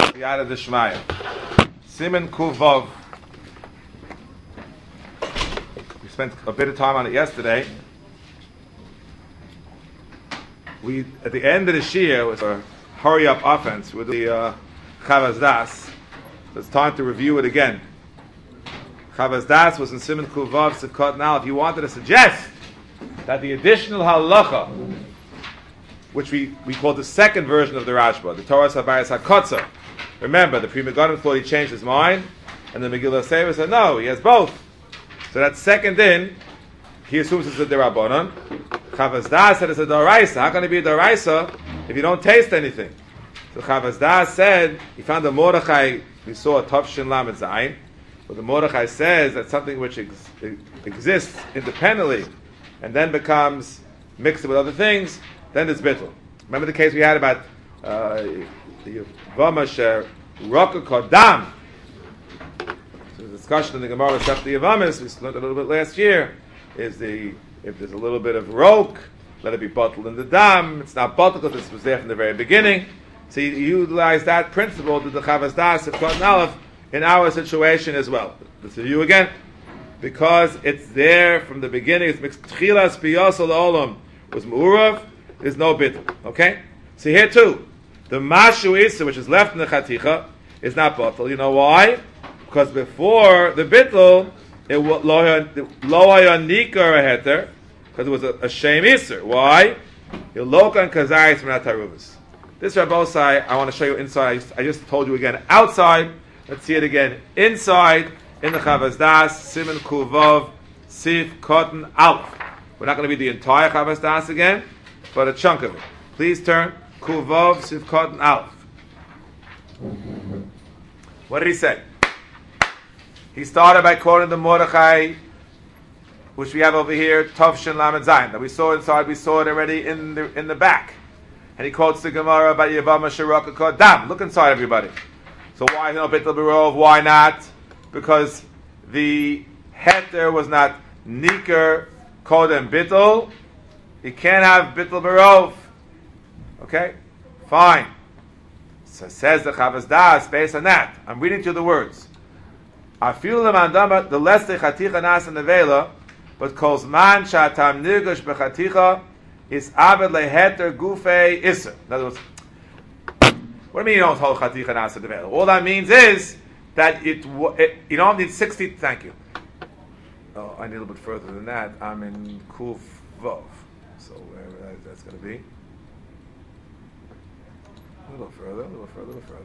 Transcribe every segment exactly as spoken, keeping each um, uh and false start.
Yada Deshmaya. Siman Kuvov. We spent a bit of time on it yesterday. We at the end of the Shia was a hurry up offense with the uh, Chavas Das. So it's time to review it again. Chavas Das was in Siman Kuvov Sivkot. Now, if you wanted to suggest that the additional halacha, which we, we call the second version of the Rashba, the Torah Sabayas HaKotza. Remember, the Pri Megadim thought he changed his mind, and the Megillah Sefer said, no, he has both. So that second in, he assumes it's a Derabanan. Chavas Das said it's a Doraisa. How can it be a Doraisa if you don't taste anything? So Chavas Das said, he found the Mordechai, we saw a Tavshin Lamed Zayin, but the Mordechai says that something which ex- exists independently, and then becomes mixed with other things, then it's bittul. Remember the case we had about uh, the Yavama Raka Kodam. So the discussion in the Gemara of the Yavamis, we learned a little bit last year, is the if there's a little bit of rok, let it be bottled in the dam. It's not bottled because this was there from the very beginning. So you utilize that principle to the Chavas Das of Cotton Aleph in our situation as well. Let's review again. Because it's there from the beginning, it's mixed Tchilas Biyasal Olam was Mu'urav, there's no bittul. Okay? So here too, the Mashu Issa, which is left in the Chaticha, is not bottle. You know why? Because before the bittul, it was Lo Hayan Nikar Heter, because it was a, a Shem Isser. Why? Yilokan Kazayis Menat Haruvas. This Rabbosai, I want to show you inside. I just, I just told you again outside. Let's see it again inside. In the Chavas Das, Siman Kuvov, Sif, Cotton, Aleph. We're not going to be the entire Chavas Das again, but a chunk of it. Please turn, Kuvov, Sif, Cotton, Aleph. What did he say? He started by quoting the Mordechai, which we have over here, Tavshin Lamed Zayin, that we saw inside, we saw it already in the in the back. And he quotes the Gemara by Yavama Shiraka Kodam. Look inside, everybody. So why no Bittul Barov? Why not? Because the heter was not niker kodem bittul. You can't have bittul barov. Okay? Fine. So says the Chavas Das based on that. I'm reading to the words. Afilu lemandama the less the chaticha nas and nevela, but calls man shatam nirgush bechaticha is aved leheter gufe iser. In other words, what do you mean you don't hold chaticha nas and nevela? All that means is that it, it, you don't need sixty, thank you. Oh, I need a little bit further than that. I'm in Kuf Vov. So where that's going to be? A little further, a little further, a little further.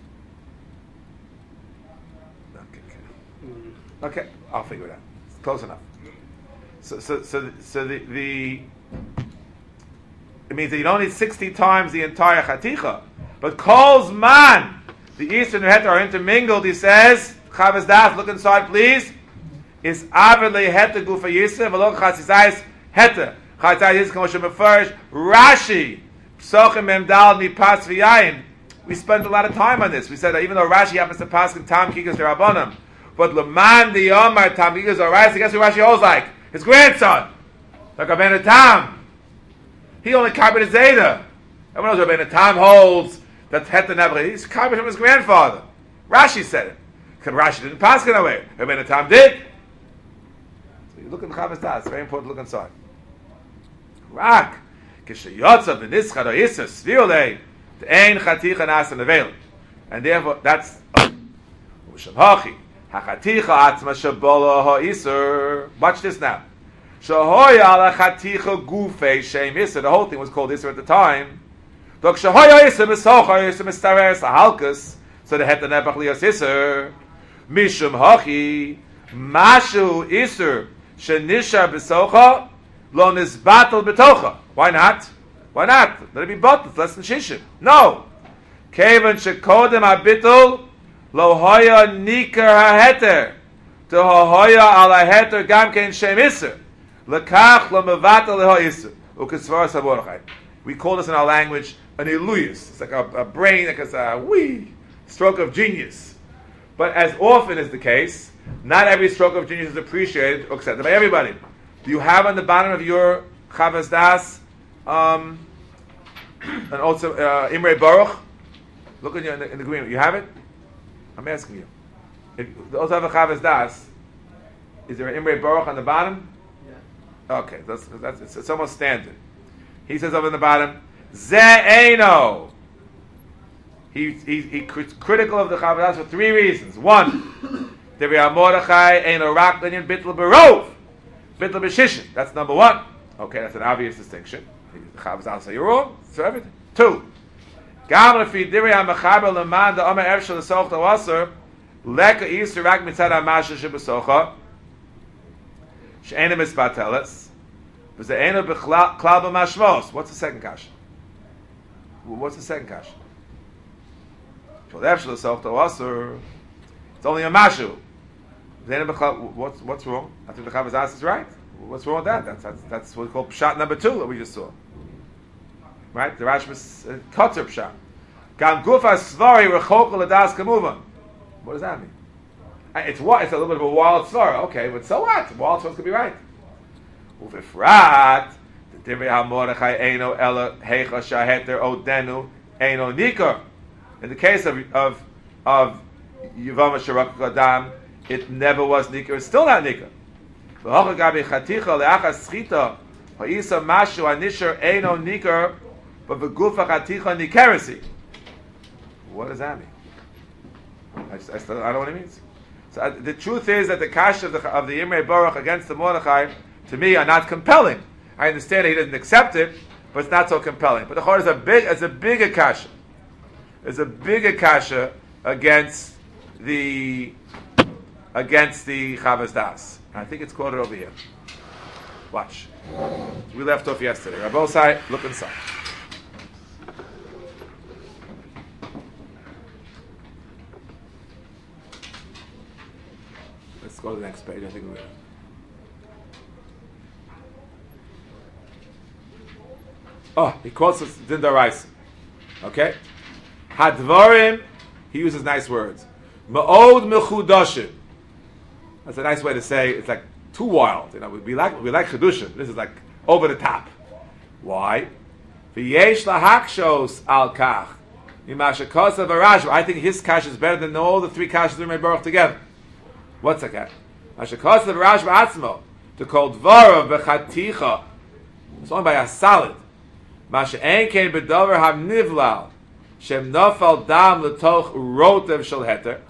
Okay, okay. Okay, I'll figure it out. It's close enough. So, so, so, so the, the, it means that you don't need sixty times the entire chaticha, but calls man. The Eastern and Heter are intermingled, he says. Chavas Das, look inside, please. Is Aved leheter gufa yisr, v'lo chatzizayis heter. Chatzizayis yisr k'moshe mefarish. Rashi, psochim memdal mipas v'yayin. We spent a lot of time on this. We said that even though Rashi happens to pass in Tam Kikas Derabanan, but Leman the Yomar Tam Kikas Derabanan, guess who Rashi holds like? His grandson. Like Rabbeinu Tam. He only copied the Zeta. Everyone knows Rabbeinu Tam holds that heter never. He's copied from his grandfather. Rashi said it. Because Rashi didn't pass it away. Rabbeinu Tam did. So you look in the Chavas Das. It's very important to look inside. Rak. Kishayotza v'nischad o'yisa sviolei t'ein chaticha nas nevel. And therefore, that's Ushamhachi. Hachaticha atzma shabola ha'isur. Watch this now. Shahoya ala chaticha gufei shem isur. The whole thing was called isur at the time. So the het the nebach lias iser mishum hachi mashu iser shenisha besocha lo nisbatel betocha. Why not? Why not? Let it be bottled. Less than shishim. No. Kevan shekodem abitul lo hoya nikar haheter to hoya ala heter gam ken shem iser lekach lo mevatel leho iser ukesvar saborachai. We call this in our language an iluyus. It's like a, a brain, like it's a wee stroke of genius. But as often is the case, not every stroke of genius is appreciated or accepted by everybody. Do you have on the bottom of your Chavas Das um, and also uh, Imre Baruch? Look at you in the, in the agreement. You have it? I'm asking you. If you also have a Chavas Das, is there an Imre Baruch on the bottom? Yeah. Okay, that's, that's it's, it's almost standard. He says over in the bottom, Ze Eino. He, he, he critical of the Chavas Das for three reasons. One, Devi Mordechai Eino Rak Linyan Bittel Barov. Bittel B'Shishin. That's number one. Okay, that's an obvious distinction. The Chavas Das say you're wrong. So everything. Two, Gam Lefi Diri HaMechaber Leman the Omer Ev Shel Soch Tawaser Leka Yisur Rak Mitzad HaMasha Shebesocha She'ena Mitzbateles V'Ze'ena B'Klal B'Mashmos. What's the second kasha? What's the second kasha? Shel Ev Shel Soch Tawaser. It's only a mashu. What's what's wrong? I think the Chavas Das is right. What's wrong with that? That's that's, that's what we call pshat number two that we just saw. Right? The Rashba's uh, Kotzer pshat. Gam gufa svari rechok l'das kamuvan. What does that mean? Uh, It's what? It's a little bit of a wild svara. Okay, but so what? Wild svaras could be right. Uvifrat the divrei ha-mordechai eino ela heicha shaheter odenu eino nikar. In the case of of of Yavama Sharak Gadam, it never was nikar. It's still not nikar. V'hocha gabi chaticha le'achas schita ha'isa mashu anisher eino nikar but v'gufa chaticha nikeresi. What does that mean? I, just, I, still, I don't know what it means. So uh, the truth is that the kasha of the, of the Imrei Baruch against the Mordechai, to me, are not compelling. I understand that he doesn't accept it, but it's not so compelling. But the Chor is a big, it's a bigger kasha. It's a bigger kasha against the against the Chavas Das. I think it's quoted over here. Watch. We left off yesterday. Rabbosai, look inside. Let's go to the next page. I think we're Oh, he quotes us Din Daraisa. Okay? Hadvarim, he uses nice words. Ma'od mechudashim. That's a nice way to say it's like too wild. You know, we like we like chedushim. This is like over the top. Why? V'yesh lahakshos al kach. Imashakos of Arashba. I think his kash is better than all the three kashas we may baruch together. What's a kash? Mashakos of Arashba atzmo to call dvarav bechaticha. It's owned by a salad. Masha ein kein bedover hamnivlal shem nofal dam letoch rotev shel heter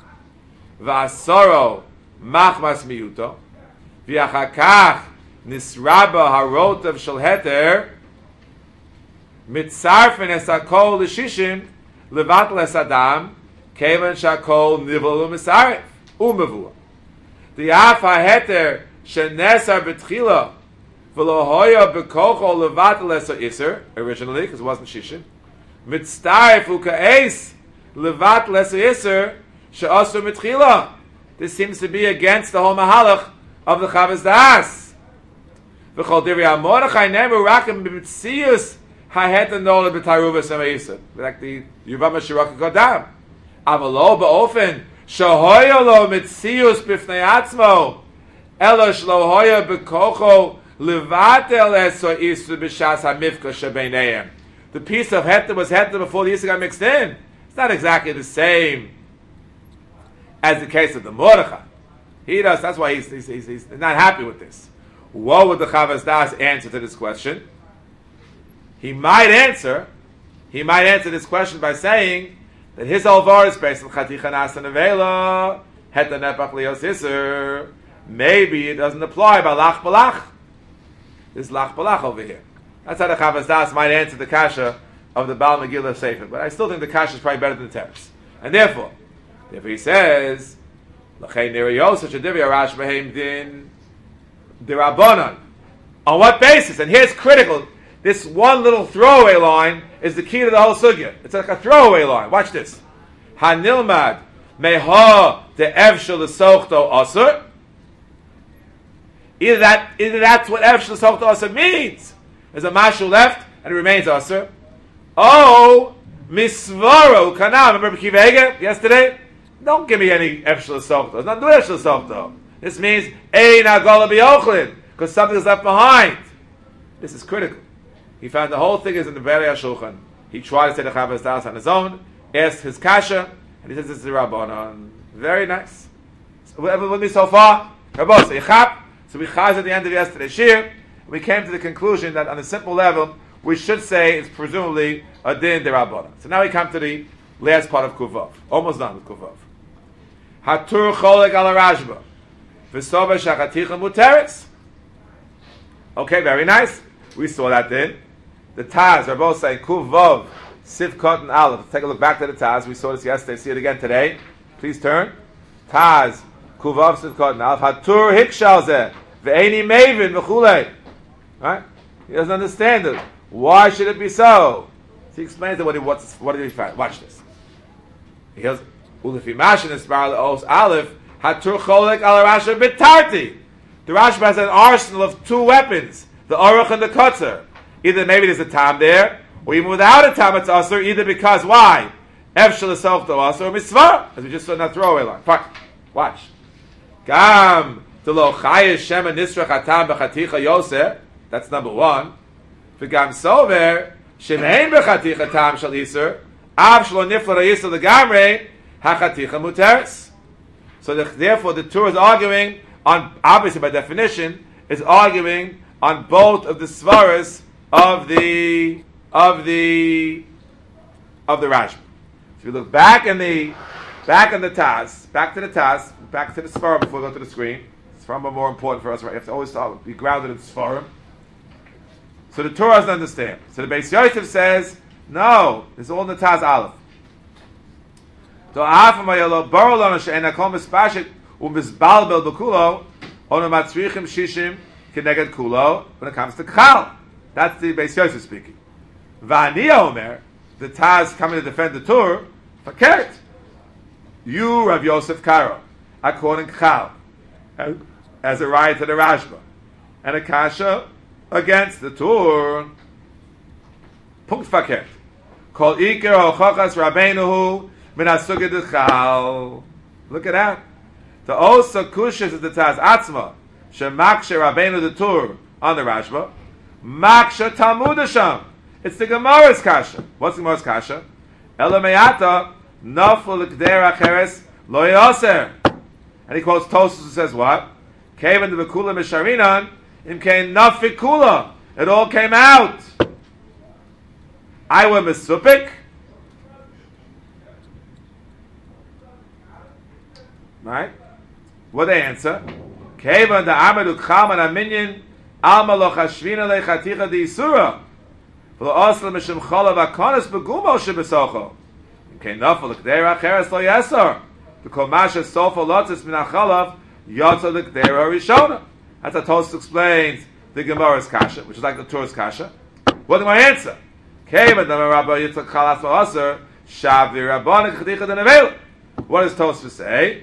v'asoro machmas miyuto v'achakach nisraba harotev shel heter mitzarfen es hakol l'shishim levatel es adam kevan shakol nivol u'misaref u'mevua v'yaf ha-heter shenesar b'tchila v'lo hoya b'kocho levatel es ha'isr originally because it wasn't shishim mitzaref u'ka'es levatel es ha'isr she'asur mitchila. This seems to be against the whole mahalach of the Chavas Das. V'chol divrei ha-mordechai nemu rakim b'mitzius ha-heter nola b'taruvas ha'isr. Like the Yuvama Shiraka Kodam. Avalo ba'ofen shehoya lo mitzius b'fnei atzmo ela shlo hoya b'kocho levatel es ha'isr b'shas ha'mifka shebeineim. The piece of heter was heter before the isr got mixed in. It's not exactly the same as the case of the Mordechai. He does, that's why he's, he's, he's, he's not happy with this. What would the Chavas Das answer to this question? He might answer, he might answer this question by saying that his whole var is based on Chaticha Nasa Nevela, Heta Nepach Lios Isser. Maybe it doesn't apply by Lach Balach. This Lach Balach over here. That's how the Chavas Das might answer the Kasha of the Baal Megillah Sefer. But I still think the Kasha is probably better than the text. And therefore, if he says, "L'chein nirayos shadivi arash behem din dirabanan," on what basis? And here's critical. This one little throwaway line is the key to the whole sugya. It's like a throwaway line. Watch this. Hanilmad meha de evshel lesochto asur. Either that, either that's what evshel lesochto asur means. There's a mashu left and it remains asur. Oh, misvaro kanam. Remember Kiva Eger yesterday? Don't give me any Efshel Softo. It's not do Efshel Softo. This means Ein Agola B'Yochlin, because something is left behind. This is critical. He found the whole thing is in the Berei HaShulchan. He tried to say the Chavas Das on his own. asked his kasha, and he says, this is the Rabbanon. Very nice. So, whatever with me so far? Rabbi, so we chaz at the end of yesterday's shir, and we came to the conclusion that on a simple level, we should say it's presumably a din de Rabbanon. So now we come to the last part of Kuvav. Almost done with Kuvav. Hatur cholek ala Rashba. V'sova shachaticha muteres. Okay, very nice. We saw that din. The Taz, they're both saying Kuvav, Sivkot and Aleph. Let's take a look back to the Taz. We saw this yesterday. See it again today. Please turn. Taz, Kuvav, Sivkot and Aleph. Hatur hikshalzeh. Ve'eni mevin v'chulei. Right? He doesn't understand it. Why should it be so? So he explains what he what's what did he find? Watch this. He goes, Ulefi Mashin is Os Aleph, Hatur Cholek al Rasha Bitarti. The Rashba has an arsenal of two weapons, the Aruch and the Kotzer. Either maybe there's a tam there, or even without a tam it's Asur, either because why? Efshel Esov to Asur or Mitzvah, as we just saw in that throwaway line. Fine. Watch. Gam Delo Chayesh Shema Nisrach Hatam B'Chaticha Yoseh. That's number one. V'gam sover shemein b'chaticha tam shal iser av shlo nifla ra'yisel legamrei hachaticha muteres. So the, therefore, the Torah is arguing on, obviously by definition, is arguing on both of the svaras of the of the of the Rashba. If you look back in the back in the Taz, back to the Taz, back to the Sfarim before we go to the screen. Sfarim are more important for us, right? You have to always start, be grounded in Sfarim. So the Torah doesn't understand. So the Beis Yosef says, no, it's all in the Taz Aleph. So Afamayalo Barolon She'ena Kol Mispashik U'Mizbalbel B'Kulo Onu Matzrichim Shishim Kineged Kulo when it comes to Kchal. That's the Beis Yosef speaking. V'Ani Omer, the Taz coming to defend the Torah, Fakert. You, Rav Yosef Karo, according Kchal, as a riot to the Rashba, and a Kasha against the Torah. Punkt Fakert. Kol Iker Hochachas Rabbeinu Min HaSugya D'Chal. Look at that. The Osa Kushas is the Taz Atzma Shemakshe Rabbeinu the Torah on the Rashba. Maksha Talmud Hasham. It's the Gemara's Kasha. What's the Gemara's Kasha? Ela Me'ata Naful L'Kder Acheres Lo Yoser. And he quotes Tosfos who says what? Kevan the V'Kula Misharinan Im Kein Nafik Kula. It all came out. I were Mesupik. Right? What they answer? Kevan the Amadu Khaman Aminyan Alma Lo Chashvina Le Chaticha Di Yisura. V'lo Osla Mishim Cholav HaKonis Begumo Shebesocho. Im Kein Nafil L'Kder Acheres Lo Yesor. V'kol Masha Sofa Lotzis Min HaCholav Yotza L'Kder HaRishona. That's how Tosfos explains the Gemara's Kasha, which is like the Torah's Kasha. What do I answer? Kevan the Rabba Yitzchak Chalas V'Osar Shavi Rabbanik Chaticha D'Nevel. What does Tosfos say?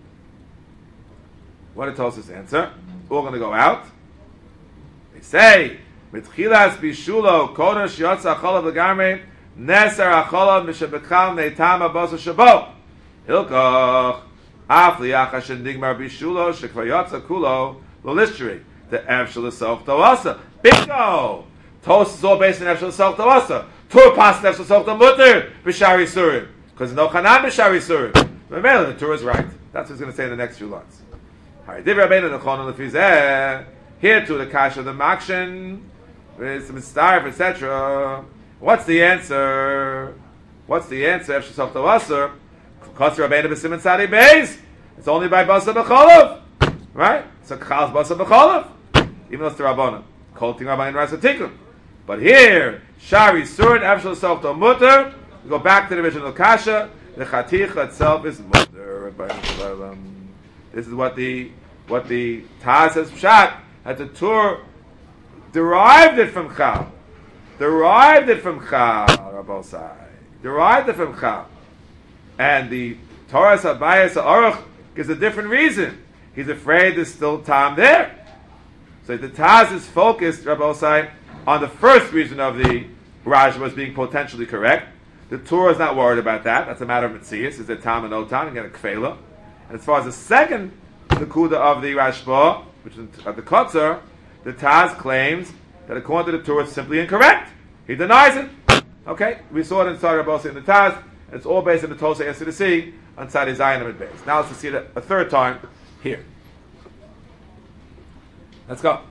What did Tosfos answer? We're going to go out. They say, "Mitchilas bishulo kodesh yotza cholav legamrei neser acholav mishabekam neitam abos shabo hilkoch afliach ashen digmar bishulo shekvar yotza kulo lolistri the efshel esoch tawasa." Bingo. Tosfos is all based on efshel esoch tawasa. Tur pas efshel esoch tamuter b'shari surim because no chanan b'shari surim. The Torah is right. That's what he's going to say in the next few lines. Here to the kasha, the makshin, with some starf, et cetera. What's the answer? What's the answer? It's only by basa b'cholav, right? So khal's basa b'cholav, even though it's the rabbanon. Kolting rabbanon rasa tikkun. But here, shari surin efshel softo mutter. We go back to the original kasha. The chaticha itself is mutter. This is what the what the Taz says pshat, that the Torah derived it from Chal. Derived it from Chal, Rabbosai. Derived it from Chal. And the Torah Sabayas Aruch gives a different reason. He's afraid there's still time there. So the Taz is focused, Rabbosai, on the first reason of the Rashba as being potentially correct. The Torah is not worried about that. That's a matter of Metzias. Is there time and no time? You get a kfela. And as far as the second the kuda of the Rashba, which is of the Kotzer, the Taz claims that according to the Torah it's simply incorrect. He denies it. Okay, we saw it in Sarah Bosa in the Taz, And it's all based on the Tosei Yesod to see on Tzadi Zayin Amid Beis. Now let's see it a third time here. Let's go.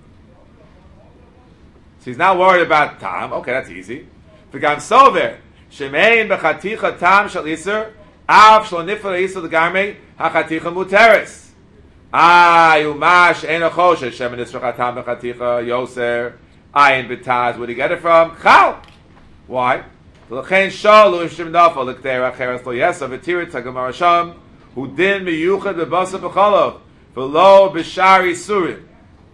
So he's now worried about Tam. Okay, that's easy. V'gam sover shemein b'chaticha Tam shal Iser av shlo nifla Iser l'garmei hachaticha muteres. Ah, yumash ein achoshe shemen Isra Tam b'chaticha Yoser ayin b'taz. Where did he get it from? Chal. Why? L'chein shalu ishim nafal l'ktei acheres lo yesa v'tirit tagamar Hashem hu din miyuchad b'basa b'cholov v'lo b'shari surim.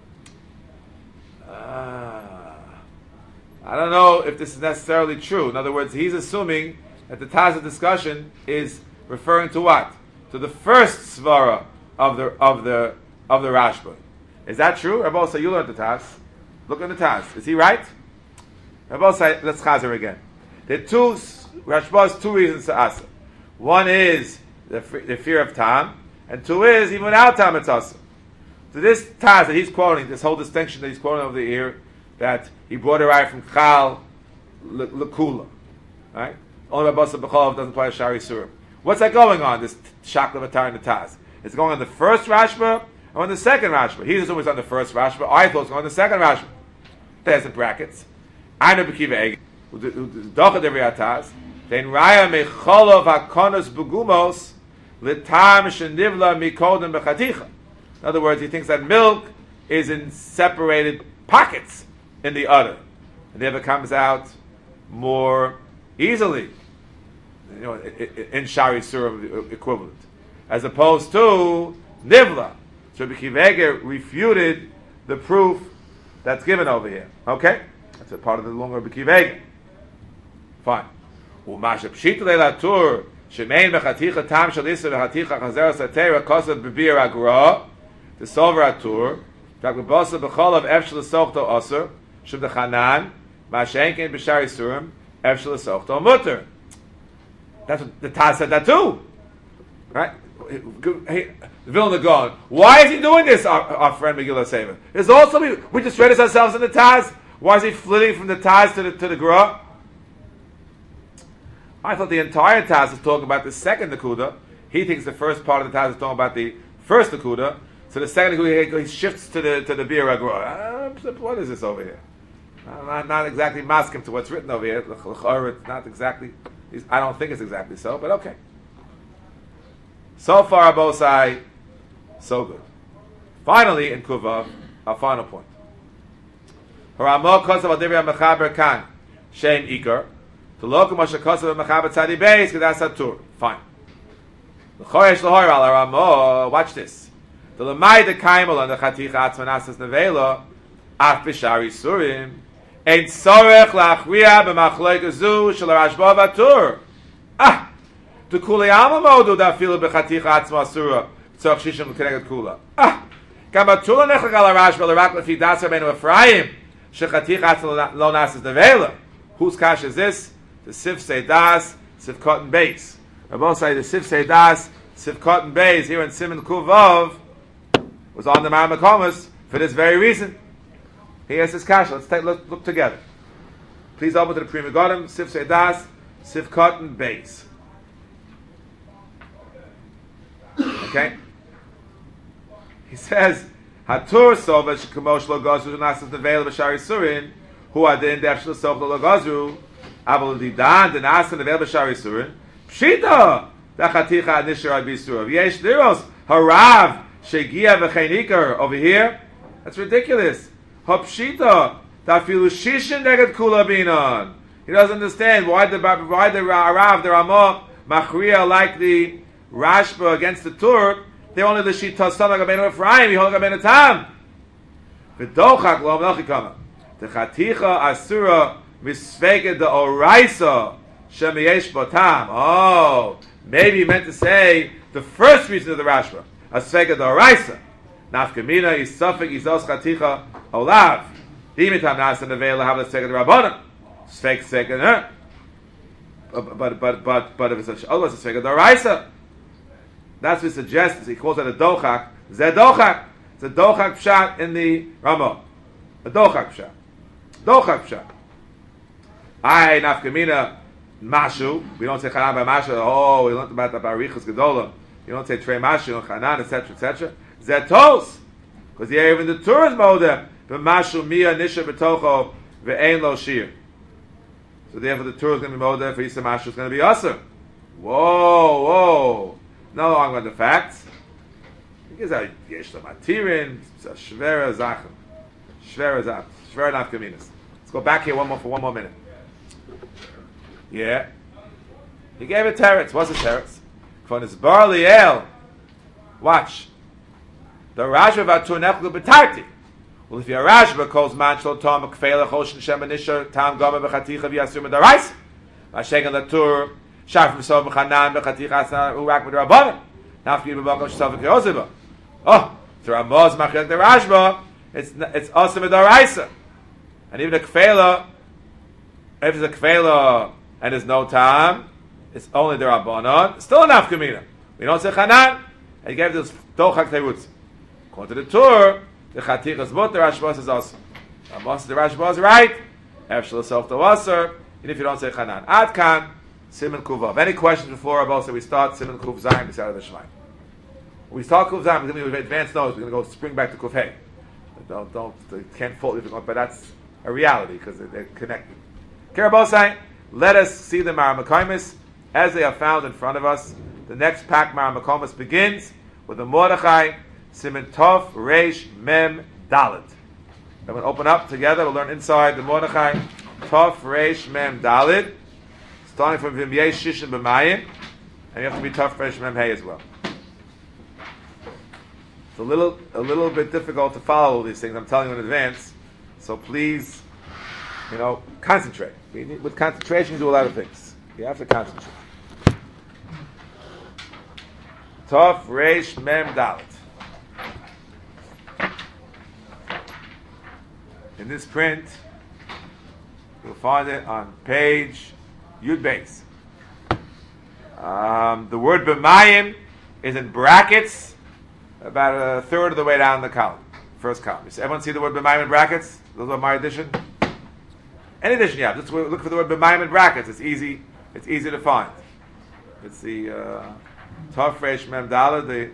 I don't know if this is necessarily true. In other words, he's assuming that the Taz discussion is referring to what? To the first svara of the of the of the Rashba. Is that true? Rabbi say you learned the Taz. Look at the Taz. Is he right? Rabbi say let's chazer again. There are two Rashba's two reasons to asa. One is the, the fear of Tam, and two is even without Tam it's asa. So this Taz that he's quoting, this whole distinction that he's quoting over here, that he brought it right from Chal L'Kula. Right? Only by Basa B'Cholov doesn't apply to Shari Surim. What's that going on, this Shakla V'tar and the Taz? It's going on the first Rashba or on the second Rashba? He's assuming it's on the first Rashba. I thought it's going on the second Rashba. There's the brackets. I know B'kiva Eg, who dochad every Ataz. Then Raya Mecholov HaKonos B'gumos L'tam Shenivla Mikodem B'chaticha. In other words, he thinks that milk is in separated pockets in the udder, and therefore comes out more easily, you know, in Shari Surah equivalent, as opposed to Nivla. So Rabbi Akiva Eiger refuted the proof that's given over here. Okay, that's a part of the longer Rabbi Akiva Eiger. Fine. U'masha pshita le'latur shemein b'chaticha tam shel isra b'chaticha chazer satera kosav b'bir agra the sover atur tak b'bosa b'cholav efshel sochto aser Shub the Chanan, Mashenkin B'Shari Surim, Efshel Sochto Mutter. That's what the Taz said that too, right? Hey, Vilna Gaon, why is he doing this? Our, our friend Megillah Sefer. There's also we, we just read this ourselves in the Taz. Why is he flitting from the Taz to the to the Gra? I thought the entire Taz is talking about the second Nakuda. He thinks the first part of the Taz is talking about the first Nakuda. So the second Nakuda he shifts to the to the Bir Agra. Uh, what is this over here? I'm not, not exactly masking to what's written over here. It's not exactly. I don't think it's exactly so, but okay. So far, Abosai, so good. Finally, in Kuvav, our final point. Haramo kosav adivya mechaber kan shem ikar to lokum asher kosav mechaber tzadi beis kedas atur. Fine. L'choyesh l'hoyer al Haramo. Watch this. The lemay de kaimel on the chaticha atzmanasas nevela af b'shari surim. Ein tzorech lachriya b'machloek zu shel Rashba v'atur. Ah, the kulei alma modu da filu b'chaticha atzma asura tzorech shishim l'keneged kula. Ah, gam atula nechlag al Rashba l'rak lefi dasa benu Ephraim shechaticha atzma lo nasas nevela. Whose kash is this? The Sif Seidas, Sif Cotton Beis. I both say the Sif Seidas, Sif Cotton Beis here in Siman Kuvav was on the Mount McComas for this very reason. He has his kash. Let's take look, look together. Please open to the Pri Megadim, Sif Seidas, Sif Cotton Beis. Okay? He says, Hatur Sova Shekamosh Lo Gazru Nasas Nevel B'Shari Surin Hu Adin Defshel Sov Lo Gazru Aval Didan Denas Nevel B'Shari Surin Pshita Dachaticha Nishar Abisur Yesh Diros Harav Shegia V'Cheinikar over here. That's ridiculous. Hapshita Tafilu Shishin Neged Kula Binan. He doesn't understand why the why the Rav the Ramah Machriya like the Rashba against the Turk. They only the Shita Stomach Abenu Ephraim. He hold Abenu Tam. V'dochak Lo Melchikama. The Chaticha Asura Misveged the Oraisa Shemiyesh Botam. Oh, maybe he meant to say the first reason of the Rashba. Asveged the Oraisa. Nafkamina is Suffolk is Os Chaticha Olav. Dimitam Nasa Nevela have the second Rabbanim. Sveg second her. But but but but but if it's a otherwise a second the Oraisa. That's what he suggests. He calls it a dochak. Zeh dochak. It's a dochak pshat in the Ramah. A dochak pshat. Dochak pshat. Ay nafkamina mashu. We don't say chanan by mashu. Oh, we learned about the barichas gedola. You don't say trei mashu and chanan, et cetera, et cetera. Zetos, because the even the Torah is modeh. But mashu mia nisha betocho ve'ein lo shir. So therefore, the Torah is going to be modeh. For Yisa mashu is going to be aser. Whoa, whoa. No longer the facts. Because I yesh the matirin, shvera zachem, shvera zachem, shvera nafkaminas. Let's go back here one more for one more minute. Yeah. He gave a teretz. What's a teretz? From his barley ale. Watch. The Rashba v'atur nechlu b'tarti. Well, if your Rashba calls man shlo tom kfeila choshen shem anisha tam gama b'chaticha v'yasur m'daraisa. V'ashegan l'atur shaf m'sov m'chanan b'chaticha asa urak m'drabanan. Nafki b'makam sh'sav v'kiyozeba. Oh, to Ramaz machilek the Rashba, it's it's asa m'daraisa. And even a kfeila, if it's a kfeila and there's no time, it's only the Rabbanon. Still enough kamina. We don't say chanan. And he gave this dochak teirutz. According to the Torah, the chatichas mut the Rashba is also. Amos the Rashba is right. Efshel self the waser. And if you don't say chanan, ad kan siman kuvav. Any questions before Rabbi said we start siman kuv zayin beside the Shemaim? We start kuv zayin. We're going to advance those. We're going to go spring back to kuv hey. Don't don't they can't fault you, but that's a reality because they're, they're connected. Kerabosai, let us see the Maramakomis as they are found in front of us. The next pack Maramakomis begins with the Mordechai Siman Tov Reish Mem Dalet. I'm going to open up together. We'll learn inside the Mordechai Tov Reish Mem Dalet, starting from Vimyei Shishin B'Mayim, and you have to be Tov Reish Mem Hey as well. It's a little a little bit difficult to follow all these things. I'm telling you in advance. So please, you know, concentrate. With concentration, you do a lot of things. You have to concentrate. Tov Reish Mem Dalet. In this print, you'll find it on page Yud Beis. Um, the word B'mayim is in brackets, about a third of the way down the column, first column. You see, everyone see the word B'mayim in brackets? Those are my addition. Any addition, yeah. Just look for the word B'mayim in brackets. It's easy. It's easy to find. It's the uh, Tov Reish Mem Dalet. The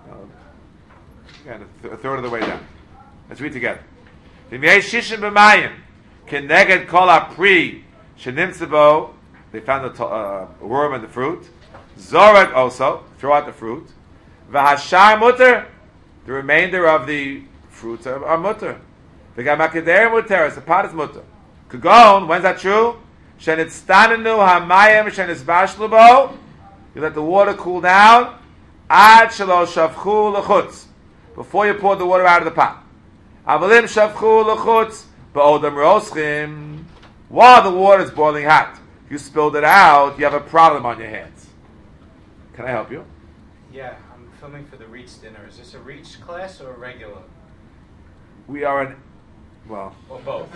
uh, again, a, th- a third of the way down. Let's read together. V'miyei Shishin B'mayim keneged kol hapri shenimtzebo. They found the uh, worm in the fruit. Zorek also, throw out the fruit. V'hashar mutter, the remainder of the fruits are, are mutter. V'gamakedei mutter, the pot is mutter. Kagon, when's that true? Shenitztanenu hamayim shenitzbashlu bo. You let the water cool down. Ad shelo shavchu lechutz. Before you pour the water out of the pot. Avalim shavchu lechutz ba'odam roschim. While the water is boiling hot, you spilled it out, you have a problem on your hands. Can I help you? Yeah, I'm filming for the Reach dinner. Is this a Reach class or a regular? We are an, well, Or both?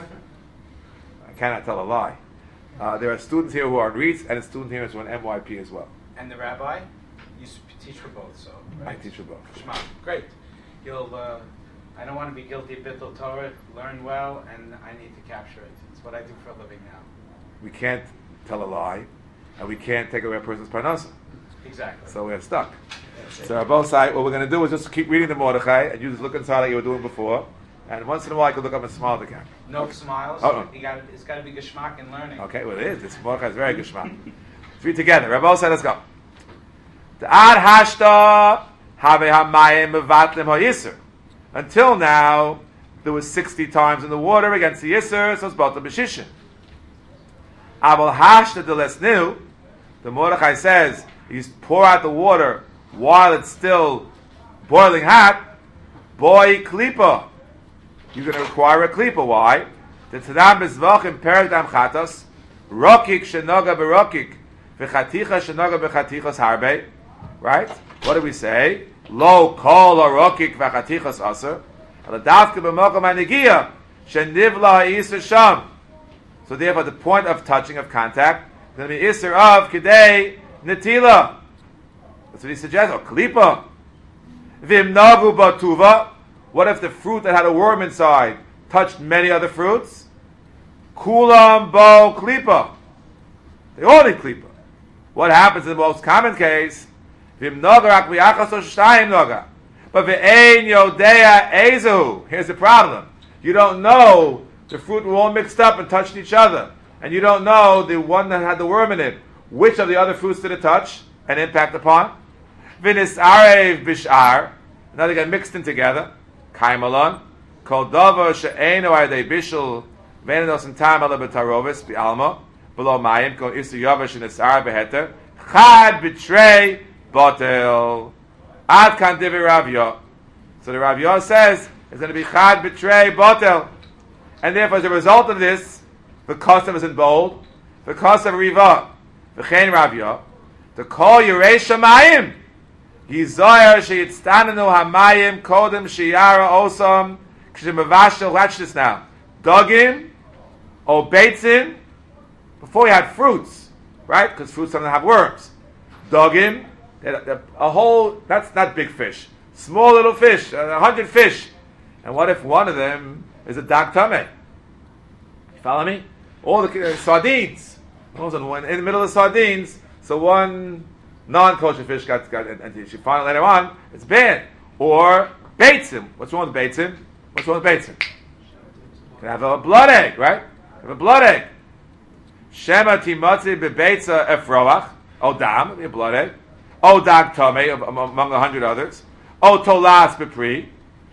I cannot tell a lie. Uh, there are students here who are on REITs and a student here who is on M Y P as well. And the rabbi? You s- teach for both, so. Right? I teach for both. Shema. Great. You'll, uh, I don't want to be guilty of Bittul Torah, learn well, and I need to capture it. It's what I do for a living now. We can't tell a lie, and we can't take away a person's parnasa. Exactly. So we're stuck. So on both sides, what we're going to do is just keep reading the Mordechai, and you just look inside like you were doing before, and once in a while you can look up and smile at the camera. No smiles. Oh, You got it's got to be geschmack in learning. Okay, well it is. This Mordechai is very geschmack. Let's read together. Rabbi said, let's go. The ad hashta have hamayim mevatlim ha'yisur. Until now, there was sixty times in the water against the yisur, so it's bought the b'shishin. Aval hashta de lesnu. The Mordechai says, you pour out the water while it's still boiling hot. Boy klipa. You're going to require a klipa. Why? The Tadam Bezvachim Perek Dam Chatos, Rokik Shenoga Berokik, V'chaticha Shenoga B'chatichas Harbe. Right? What do we say? Lo Kol Rokik V'chatichas Aser. Aladavke B'mokom HaNegiya Shenivla Ha'Yisr Sham. So therefore, the point of touching, of contact, is going to be Isser of Kidei Netila. That's what he suggests. Or Klipa. V'im Nagu Batuva. What if the fruit that had a worm inside touched many other fruits? Kulam bo klipa. They all need klipa. What happens in the most common case? V'im noga rak v'yachas o shtayim noga. But v'ein yodea ezu. Here's the problem. You don't know the fruit were all mixed up and touched each other. And you don't know the one that had the worm in it. Which of the other fruits did it touch and impact upon? V'nis arev bishar. Now they get mixed in together. Kaimalon. Kol dava she'einu ayadei bishul venenos and tam ala b'tarovis bi'alma. Below mayim kol isu yavash and isar beheter. Chad bitrei botel. Ad kan divi Rav Yah. So the Rav Yah says it's going to be chad bitrei botel. And therefore as a result of this, the custom is in bold, the custom riva, v'chein Rav Yah, to call Yirei Shamayim. Yizoyer sheyitztanenu hamayim kodem sheyara osam k'shemavashel. Watch this now. Dugim or beitzim. Before you had fruits, right? Because fruits sometimes have worms. Dugim, a whole. That's not big fish. Small little fish, a hundred fish. And what if one of them is a dag tameh? You follow me? All the uh, sardines. In the middle of the sardines, so one non-kosher fish got, got and, and she found it later on, it's bad. Or beitzim. What's wrong with beitzim? What's wrong with beitzim? Can have a blood egg, right? Have a blood egg. Shema timotzi bebeitza efroach. O dam, a blood egg. O dag tomei, among a hundred others. O tolas bepri.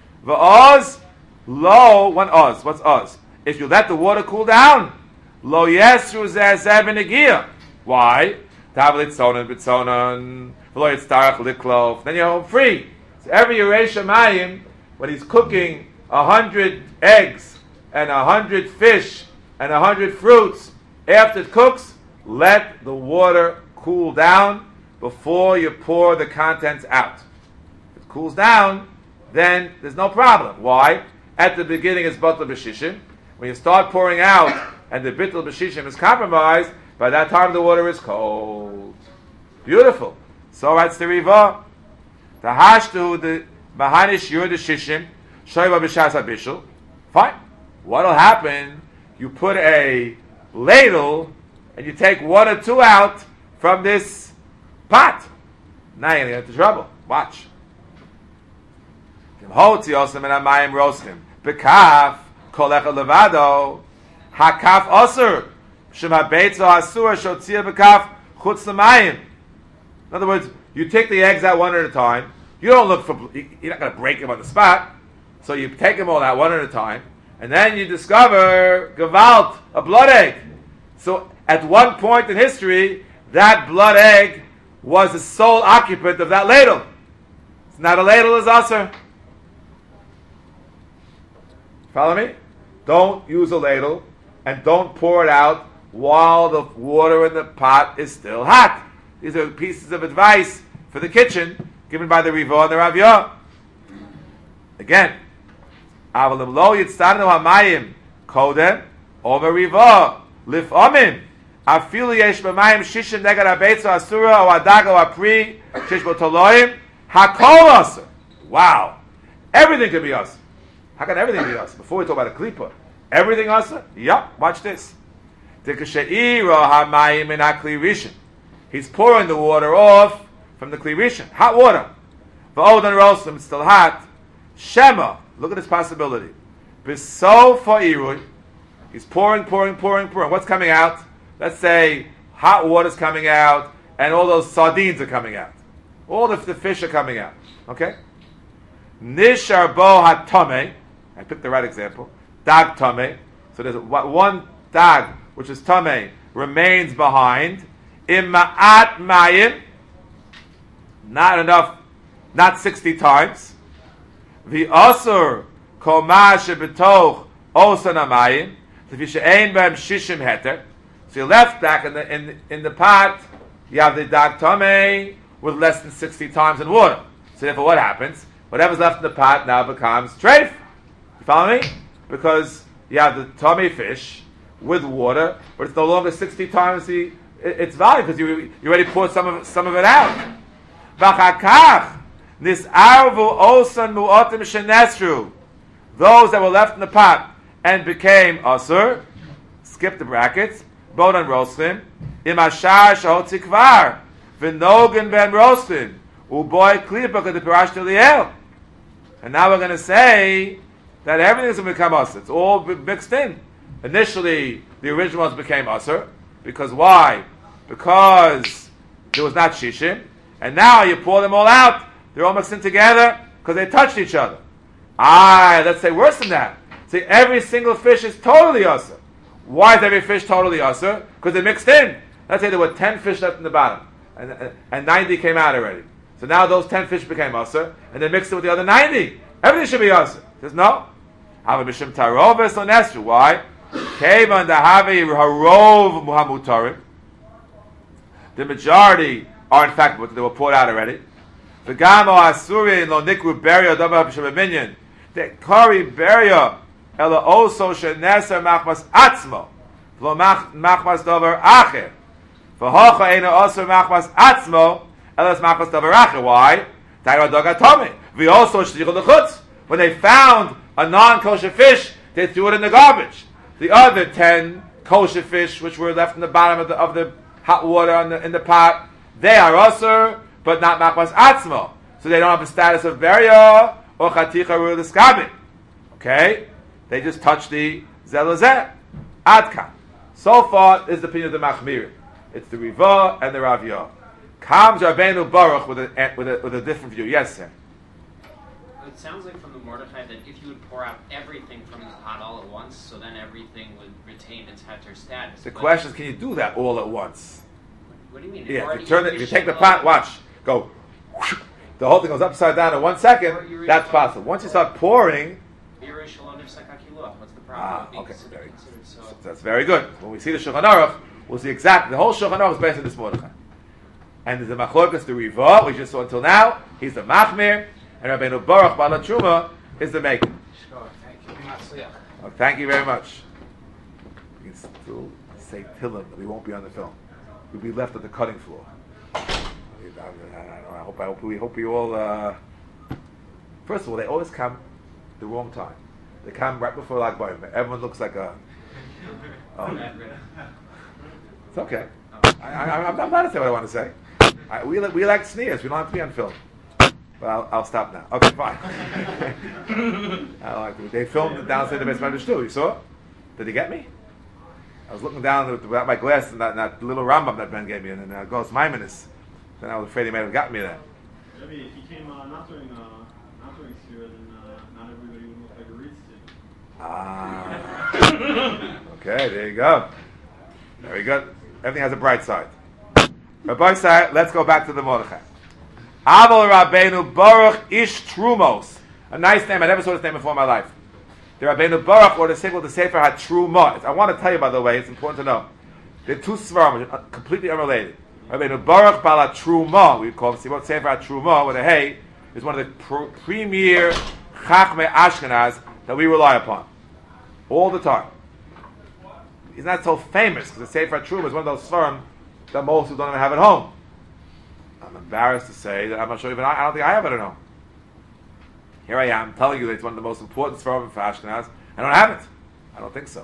V'oz lo, one oz. What's oz? If you let the water cool down, lo yesru zeh zeh v'negia. Why? Tablet sonan b'tsonan, v'lo yitztarach liklov. Then you're home free. So every Yirei Shamayim, when he's cooking a hundred eggs and a hundred fish and a hundred fruits, after it cooks, let the water cool down before you pour the contents out. If it cools down, then there's no problem. Why? At the beginning it's batel b'shishim. When you start pouring out and the batel b'shishim is compromised, by that time the water is cold. Beautiful. So writes the Riva. The hashtu the mahanish yur the shishim shoyva b'shas habishul. Fine. What'll happen? You put a ladle and you take one or two out from this pot. Now you're going to get into trouble. Watch. Hoti osam and amayim rostim. Bekaf kolech levado hakaf osur shema beitzo asur shotzia bekaf chutz l'mayim. In other words, you take the eggs out one at a time. You don't look for. You're not going to break them on the spot. So you take them all out one at a time, and then you discover gevalt, a blood egg. So at one point in history, that blood egg was the sole occupant of that ladle. It's not a ladle, is asur. Follow me? Don't use a ladle and don't pour it out while the water in the pot is still hot. These are pieces of advice for the kitchen given by the Riva and the Rav Yah. Again, avalim lo yitztanu hamayim kodem over Riva lif'amim afilu yesh b'mayim shishim negad habeitza asura o adaga o apri shesh bo toloim hakol asur. Wow, everything could be asur. How can everything be asur? Before we talk about a klipa, everything asur? Yup, watch this. He's pouring the water off from the kli rishon, hot water. V'odan rosim, it's still hot. Shema, look at this possibility. B'so fa'irui, he's pouring, pouring, pouring, pouring. What's coming out? Let's say hot water's coming out, and all those sardines are coming out. All the, the fish are coming out. Okay? Nishar bo hatame. I picked the right example. Dag tame. So there's one dag, which is tame, remains behind. Imma'at mayim. Not enough, not sixty times. The asur koma shebetoch osan hamayim. She'ein b'hem shishim heter. So you left back in the in in the pot. You have the dag tame with less than sixty times in water. So therefore, what happens? Whatever's left in the pot now becomes treif. You follow me? Because you have the tummy fish with water, but it's no longer sixty times the its value because you you already poured some of some of it out. V'chakach nisarvu osan mu'otim shenesru. Those that were left in the pot and became asur, skip the brackets. Bodan Roslin, Imashar Shahotzi Kvar, V'nogen Ben Roslin, Uboy Klipa K'de Pirash Liel. And now we're going to say that everything is going to become usher. It's all mixed in. Initially, the original ones became usher. Because why? Because there was not shishim. And now you pour them all out. They're all mixed in together because they touched each other. Ah, let's say worse than that. See, every single fish is totally usher. Why is every fish totally usher? Because they mixed in. Let's say there were ten fish left in the bottom. And, and ninety came out already. So now those ten fish became usher. And they mixed it with the other ninety. Everything should be usher. He says, no. Why? Kevan dahavi harov muhamutarim. The majority are in fact what they were poured out already. The gamo asuri lo nikru beria davar b'shabaminyan. The kari beria ela also sheneser machmas atzmo lo machmas davar acher. V'hocha eina also machmas atzmo elas machmas davar acher. Why? Taira dagatome. We also shtichol lechutz. When they found a non-kosher fish, they threw it in the garbage. The other ten kosher fish, which were left in the bottom of the, of the hot water in the, in the pot, they are usher, but not machmas atzmo. So they don't have the status of beria or chaticha or the skabit. Okay? They just touch the zelazeh. Adkan. So far is the opinion of the machmir. It's the Riva and the Raviyah. Comes Rabbeinu Baruch with a, with a with a different view. Yes, sir. It sounds like from the Mordechai that if you would pour out everything from the pot all at once, so then everything would retain its heter status. The but question is, can you do that all at once? What do you mean? Yeah, if you turn it, if you take the pot, watch, go, whoosh, the whole thing goes upside down in one second. That's possible. Once you start pouring, what's the problem? ah, okay, Considered- very, considered so- so that's very good. When we see the Shulchan Aruch, we'll see exactly the whole Shulchan Aruch is based on this Mordechai. And there's the Machlokes, the Riva, we just saw until now. He's the Machmir. And Rabbeinu Baruch Bala Truma is the maker. Sure, thank you. Matzliach. Oh, thank you very much. You can still say Tillim, but we won't be on the film. We'll be left at the cutting floor. I, I, I hope I hope we hope we all. Uh, first of all, they always come the wrong time. They come right before Lag BaOmer. Everyone looks like a. Oh. It's okay. I, I, I'm not to say what I want to say. I, we we like sneers. We don't have to be on film. But I'll, I'll stop now. Okay, fine. I like it. They filmed downstairs the basement too. You saw? Did he get me? I was looking down without my glasses and that, that little Rambam that Ben gave me, and then uh, Gos Maimonides. Then I was afraid he might have got me there. Maybe if he came uh, not during uh, not during Sira, then uh, not everybody would look like a Reese did. Ah. Okay, there you go. Very good. Everything has a bright side. Rabbi side, let's go back to the Mordechai. Aval Rabbeinu Baruch Ish Trumos. A nice name. I never saw this name before in my life. The Rabbeinu Baruch, or the Sefer, the Sefer had Truma. I want to tell you, by the way, it's important to know. They're two svarim, which are completely unrelated. Rabbeinu Baruch Bala Truma, we call it Sefer had Truma with a hey, is one of the pr- premier Chachmei Ashkenaz that we rely upon all the time. He's not so famous because the Sefer Truma is one of those svarim that most who don't even have at home. I'm embarrassed to say that I'm not sure even I, I don't think I have it at home. Here I am telling you that it's one of the most important svarim for Ashkenaz. I don't have it. I don't think so.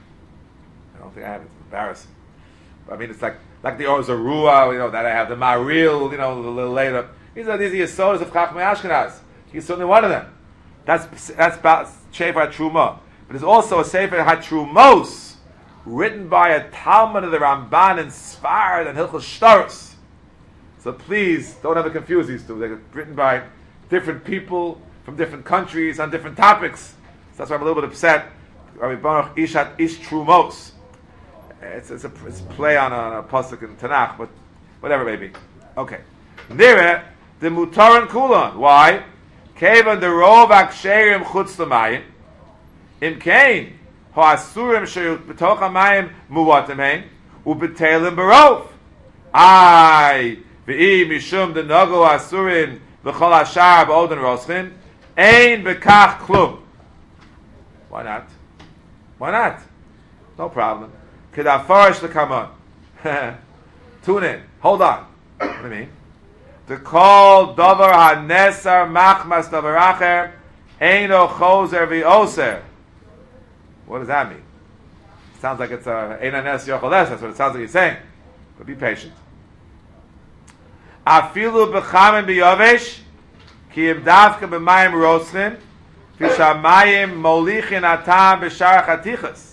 I don't think I have it. It's embarrassing. But I mean, it's like like the Or Zarua, you know, that I have the Maril, you know, a little later. These are these are Yesodas of Chachmei Ashkenaz. He's certainly one of them. That's that's about Sefer Truma. But there's also a Sefer HaTrumos written by a Talmud of the Ramban in Sfard and Hilchos Shtaros. So please don't ever confuse these two. They're written by different people from different countries on different topics. So that's why I'm a little bit upset. Rabbi Baruch Ishat Ish Trumos. It's, it's, a, it's a play on a, on a pasuk in Tanakh, but whatever it may be. Okay. Nire the Mutaran Kulon. Why? Kevan the Rov Aksherim Chutz L'Mayim. Im Kain Ho Asurim Sheyut B'toch HaMayim Muvatim Hein U'B'Telim Barov. Ay V'i Mishum the Nago Asurin V'Chol Hashar B'Oden Roschin Ein B'Kach Klum. Why not? Why not? No problem. Kedafarish L'Kamon. Tune in. Hold on. What do you mean? To call Dover HaNesar Machmas Dover Acher Eino Choser V'Oser. What does that mean? Sounds like it's a Einan Nes Yochel Es. That's what it sounds like he's saying. But be patient. Afilu b'chamin b'yovesh ki im davka b'mayim rosnim v'shamayim molichin atam b'shar chatichas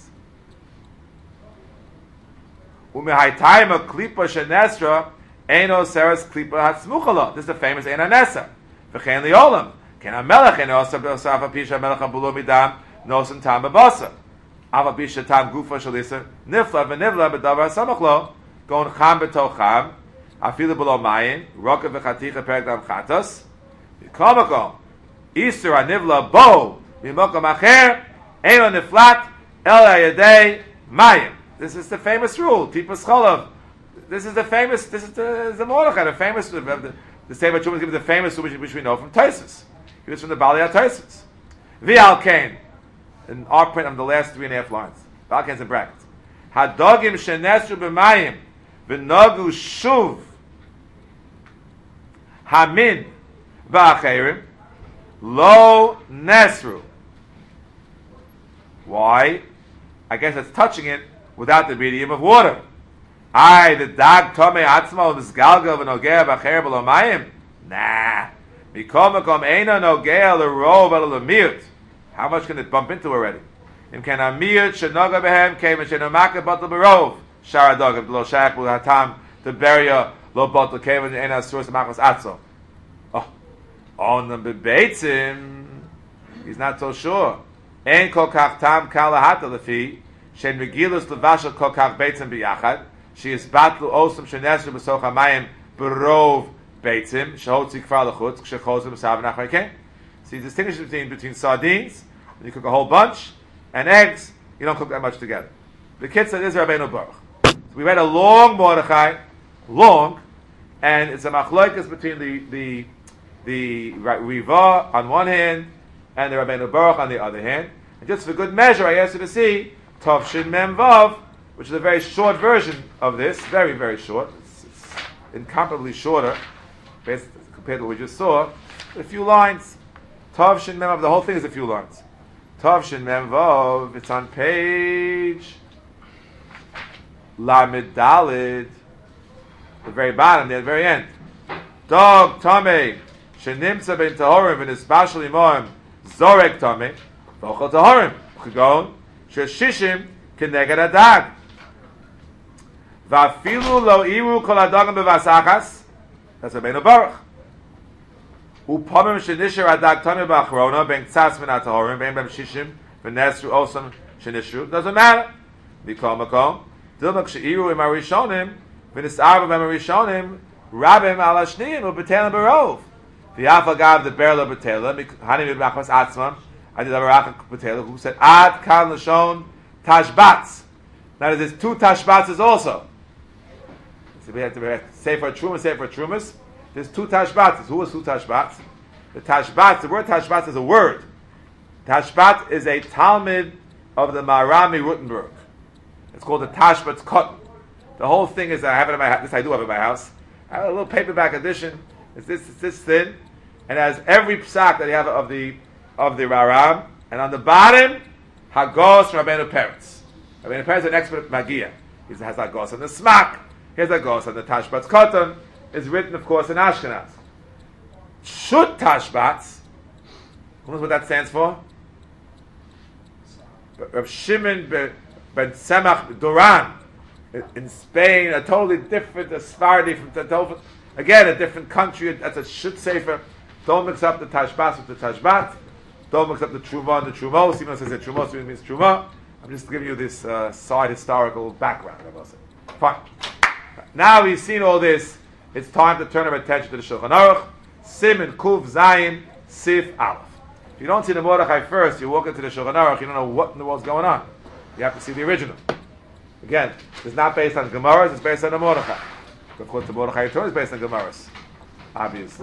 u'mehaytayim a klipa shenesra eino seres klipa hatzmuchala. This is the famous Einan Nesa. V'chein liolam ken ha-melech eino osa b'osaf ha-pisha ha-melech ha-bulu midam nosen tam b'bosa ava bisha tam gufa shalisa nifla v'nivla b'davar samach lo gon cham b'tocham afilu below mayim rokav v'chaticha perek dam chatos v'komakom iser ha-nivla bo v'mokom acher eino niflat el ha-yadei mayim. This is the famous rule. Tipas Cholov. This is the famous. This is the, the Mordechai, the famous. The, the, the Sefer Trumas gives the famous which, which we know from Tosfos. He was from the Balei Tosfos. V'al kain. In our print on the last three and a half lines. V'al kain's in brackets. Hadogim shenesru b'mayim v'nogu shuv hamin v'acherim lo nesru. Why? I guess it's touching it without the medium of water. Ay, the dag tome atzma v'zgalga v'nogea b'acher b'lo mayim. Nah. Mikom makom eina nogea l'rov el l'miut. How much can it bump into already? Im ken amiut shenoga behem keim shenomaka batal b'rov. Shara dogim lo shach b'hatam the beria lo batal keim eina source machos atzo. Oh, on the bebeitzim, he's not so sure. Ein kol kach tam kal lahata lefi shen megilus levashel kol kach beitzim biyachad. She is batlu osam shenesru b'soch hamayim b'rov beitzim shehotzi kfar lechutz kshechozim b'sav nachraykein. So he distinguishes between between sardines, when you cook a whole bunch, and eggs, you don't cook that much together. The kid said, "This is Rabbeinu Baruch." So we read a long Mordechai, long, and it's a machloikas between the the the Riva on one hand and the Rabbeinu Baruch on the other hand. And just for good measure, I asked you to see Tov Shin Mem Vav, which is a very short version of this, very very short. It's, it's incomparably shorter, based, compared to what we just saw. A few lines. Tov Shin Mem Vav. The whole thing is a few lines. Tov Shin Mem Vav. It's on page Lamed Dalid, the very bottom, the very end. Dog Tomei Shenimtza Ben Tahorim and Especially Moim Zorek Tomei Vochel Tahorim Chigon Sheshishim Keneged Adag Vafilu Lo Iru Kol Adagim Bevasachas. That's Rabbeinu Baruch. Upamim Shenishir Adag Tomei Bachrona Ben Tzatz Ben Atahorim Ben Bem Shishim Ben Nesru Osam Shenishu. Doesn't matter. Mikol Makom Dilmak Sheiru Im Arishonim Ben Isarva Ben Arishonim Rabim Al Ashniim Ubetelim Barov. The Alpha Gav the Berla Betela Hanim Bachmas Atzman. I did a Barach Betela who said Ad Kan Lashon Tashbats. Now there's two Tashbats also. So we have to say for Trumas, say for Trumas. There's two Tashbats. Who is two Tashbats? The Tashbats, the word Tashbats is a word. Tashbat is a Talmud of the Marami Rutenberg. It's called the Tashbats Cotton. The whole thing is, I have it in my house. This I do have it in my house. I have a little paperback edition. It's this, it's this thin, and it has every psak that you have of the of the Raram, and on the bottom, Hagos Rabbeinu Peretz. Rabbeinu Peretz is an expert Magia. He has Hagos on the Smak. Here's Hagos on the Tashbats Cotton. It's written, of course, in Ashkenaz. Shut Tashbats. Who knows what that stands for? Reb Shimon ben Tzemach Duran. In Spain, a totally different, a Sephardi from Tadova. Again, a different country. That's a Shut Sefer. Don't mix up the Tashbats with the Tashbat. Don't mix up the Truma and the Trumos. Even though it says that Trumos means Truma. I'm just giving you this uh, side historical background. I must say. Fine. Now we've seen all this. It's time to turn our attention to the Shulchan Aruch. Siman Kuf Zayin Sif Aleph. If you don't see the Mordechai first, you walk into the Shulchan Aruch, you don't know what in the world's going on. You have to see the original. Again, it's not based on Gemaras, it's based on the Mordechai. Of course, the Mordechai Torah is based on Gemaras, obviously.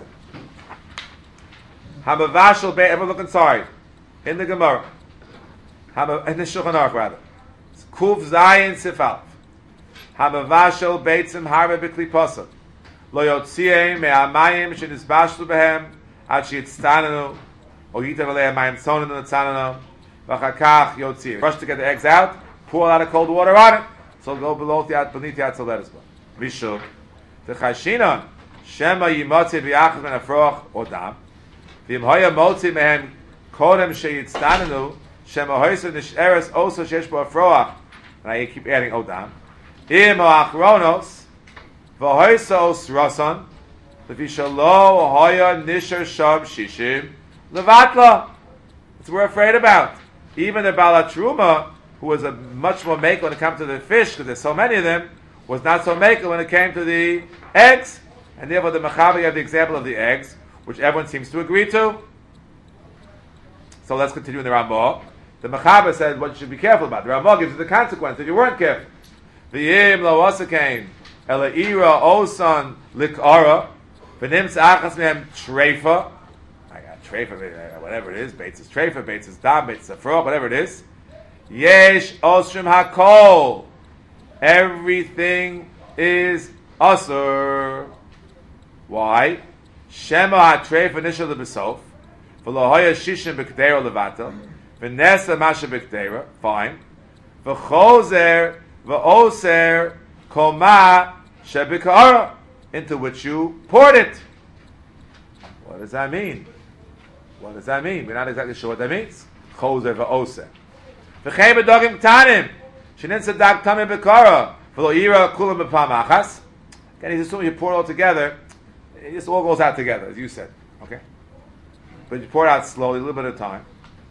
Hamavashal Beit, everyone look inside. In the Gemara. In the Shulchan Aruch, rather. It's Kuf Zayin Sif Aleph. Hamavashal Beitzim Harbe B'Kli Posel. Lo Yotzieh Me'amayim Shenizbashlu Behem Ad Sheyitztanenu O Yitav Alei Amayim Sonin Netzanenu V'Chakach Yotzieh. First to get the eggs out, pour a lot of cold water on it. So it'll go below the, beneath the Atzalet as well. Vishu. The Chashina, Shema Yimotzi V'yachad Ben Afroch Odam. V'im Hoya Motzi Mehem Kodem Sheyitztanenu, Shema Hoysa Nisheres Oso Shesh Bo Afroach. And I keep adding Odam. Im Achronos, V'hoysa Os Rosan, V'vishalo Hoya Nisher Sham Shishim, Levatla. That's what we're afraid about. Even the Balat Truma, who was a much more maker when it comes to the fish, because there's so many of them, was not so maker when it came to the eggs. And therefore the Mechaber have the example of the eggs, which everyone seems to agree to. So let's continue in the Ramah. The Mechaber said what you should be careful about. The Ramah gives you the consequence if you weren't careful. V'yim lo asakain ela ira osan likara v'nim tzachas mehem treifa. I got treifa, whatever it is. Bates is treifa, Bates is dam, Bates is afro, whatever it is. Yesh osrim hakol. Everything is asur. Why? Shema ha-treifa nishal lebesof v'lo hoya shishim b'kdeira levata v'nesa masha b'kdeira. Fine. V'chozer v'oser koma shebikara, into which you poured it. What does that mean? What does that mean? We're not exactly sure what that means. Chozer v'oser. V'chei b'dogim k'tanim shenin sadak tamim b'kara v'lo ira kulam b'pam achas. Again, he's assuming you pour it all together. It just all goes out together, as you said. Okay? But you pour it out slowly, a little bit at a time.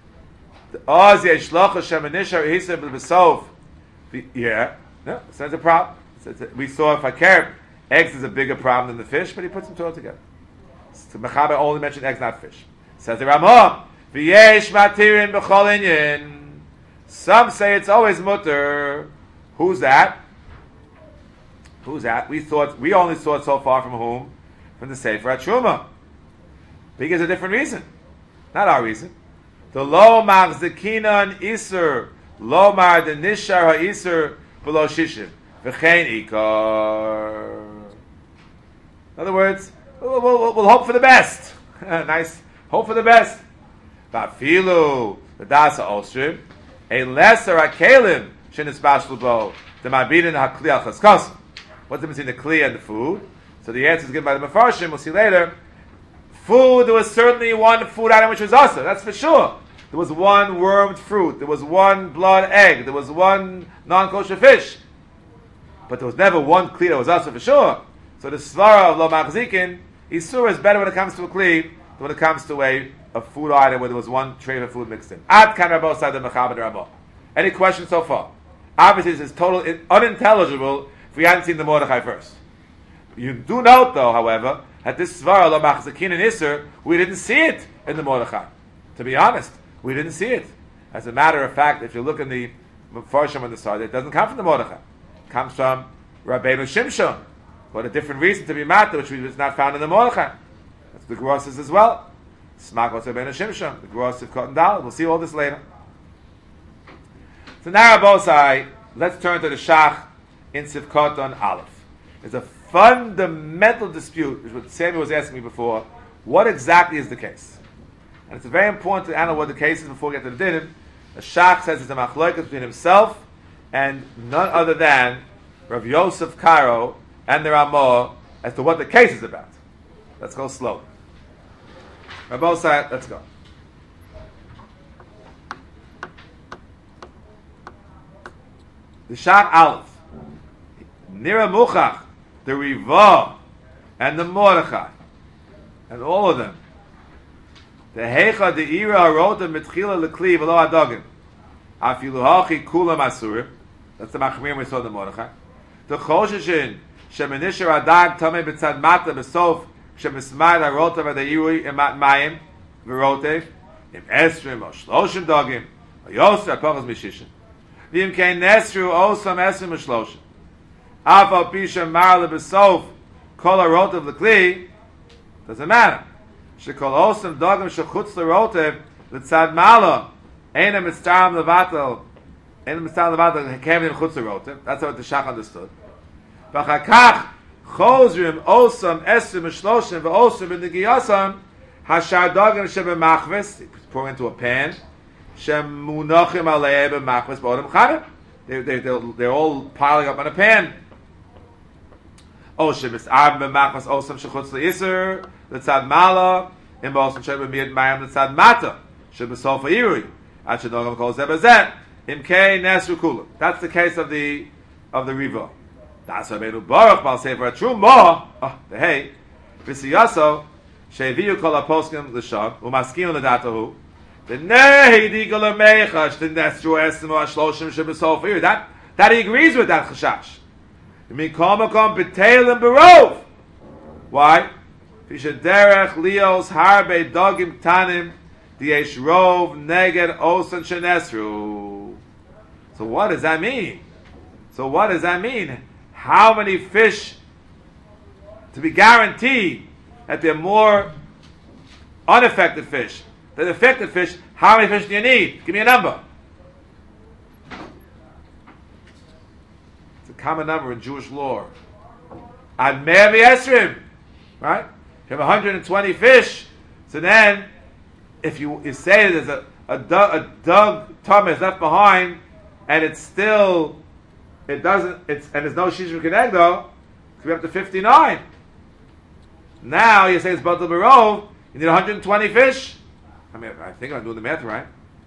Yeah. No, it's not a problem. We saw if I care, eggs is a bigger problem than the fish, but he puts them all together. So Mechaber only mentioned eggs, not fish. Says the Ramah, V'yesh matirin b'chol inyan. Some say it's always mutter. Who's that? Who's that? We thought, we only saw it so far from whom? From the Sefer HaTruma. Because a different reason. Not our reason. The lo machzikinan iser, lo mar the nishar ha-iser below shishim. V'chein ikar. In other words, we'll, we'll, we'll hope for the best. Nice. Hope for the best. V'afilu v'dasa osrim, a lesser ha-kelim shenis bashlu bo, the mabidin ha-kli al-chaskas. What's the difference between the kli and the food? So the answer is given by the Mefarshim. We'll see later. Food, there was certainly one food item which was asa. That's for sure. There was one wormed fruit. There was one blood egg. There was one non-kosher fish. But there was never one kli that was asa for sure. So the svara of lo machzikin, isur is better when it comes to a kli than when it comes to a, a food item where there was one tray of food mixed in. Ad kan Rabbo side the Mechaber Rabbo. Any questions so far? Obviously, this is totally unintelligible if we hadn't seen the Mordechai first. You do note, though, however, that this svara lo machzakin and iser, we didn't see it in the Mordechai. To be honest, we didn't see it. As a matter of fact, if you look in the Mefarshim on the side, it doesn't come from the Mordechai. It comes from Rabbeinu Shimshon. What a different reason to be matter, which was not found in the Mordechai. That's the Grosses as well. Smakot Rabbeinu Shimshon, the Gross of Cotton Dal. We'll see all this later. So now, Rabosai, let's turn to the Shach in Sivkot on Aleph. There's a fundamental dispute, which what Samuel was asking me before. What exactly is the case? And it's very important to analyze what the case is before we get to the dinim. The Shach says it's a machlokas between himself and none other than Rav Yosef Karo and the Ramah as to what the case is about. Let's go slow. Rabosai, let's go. The Shach Aleph, Nira Muchach, the Riva, and the Mordechai, and all of them. The Hecha, the Ira, Harota, Mitchila, Lekli, Velo Adogim. Afilu Hachi, Kula Masurim. That's the Machmir we saw in the Mordechai. The Chosheshin, Shemenishar Adag, Tomei B'tzad Mata, B'sof, Shemismai, Harota, V'da Emat Mayim, V'rotev, Im Esrim, O Shloshim Dogim, O Yosef, Apochos Mishishin. V'im Kein Nesru, Osam Esrim, O Shloshim. Afa Pisha Mar Lebesof Kol HaRotev L'Kli, doesn't matter. Shekol Osam Dogim Shechutz L'Rotev L'Tzad Mala Eina Mitztaram Levatel Eina Mitztaram Levatel Hekevin Chutz L'Rotev. That's how the Shach understood. V'chakach Chozrim Osam Esrim Shloshim V'Osam B'Negiyasam Hashar Dogim Shebe Machves, pour into a pan, Shem Munachim Alei B'Machves B'Odem Chanem. They, they, they're, they're all piling up on a pan. Oshem is arb b'machmas osam shechutz le'iser l'tzad mala im osam sheba miyad mayam l'tzad mata sheba sofa irui ad shenogam kol zeh b'zeh im kei nesru kula. That's the case of the of the riva. Das Rabbeinu Baruch bal sefer true mo. Oh, the hey v'siyaso sheviu kol aposkim l'sham u'maskim l'datahu. The nehi digala meichash the nesru esimo ashloshim sheba sofa irui. That that he agrees with that chashash. Why? Fishederech lios harbe dogim tanim diesh rov neged osan shenesru. So what does that mean? So what does that mean? How many fish to be guaranteed that they're more unaffected fish than affected fish? How many fish do you need? Give me a number. Common number in Jewish lore. Ad mea v'esrim, right? You have one hundred twenty fish. So then, if you, you say there's a a dug, a dug tum is left behind, and it's still, it doesn't, it's and there's no shishim kenegdo, so we have to fifty-nine. Now you say it's batal barov. You need one hundred twenty fish. I mean, I think I'm doing the math right.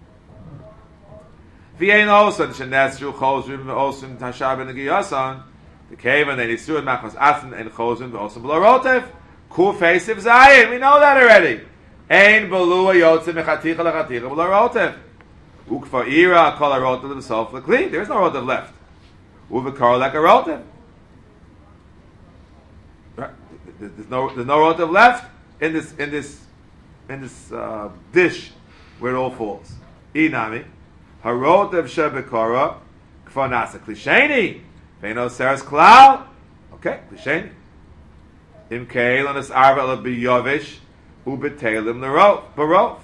V'yein osan shenesru chozrim v'osan tashar ben negiyasan the cave and they nisu and machmas asan and chozrim v'osan b'larotev ku feisiv zayin. We know that already. Ein balua yotze mechaticha lechaticha b'larotev ukfa ira kol arotev l'sof l'kli. There is no rotev left. Uvekar like a rotev. There's no there's no rotev left in this in this in this uh, dish where it all falls. Inami. Harotev shebekara kfar nasa klisheni feino seres klal. Okay, klisheni. Im keil on this arba el biyovish ubetelim l'rov barov.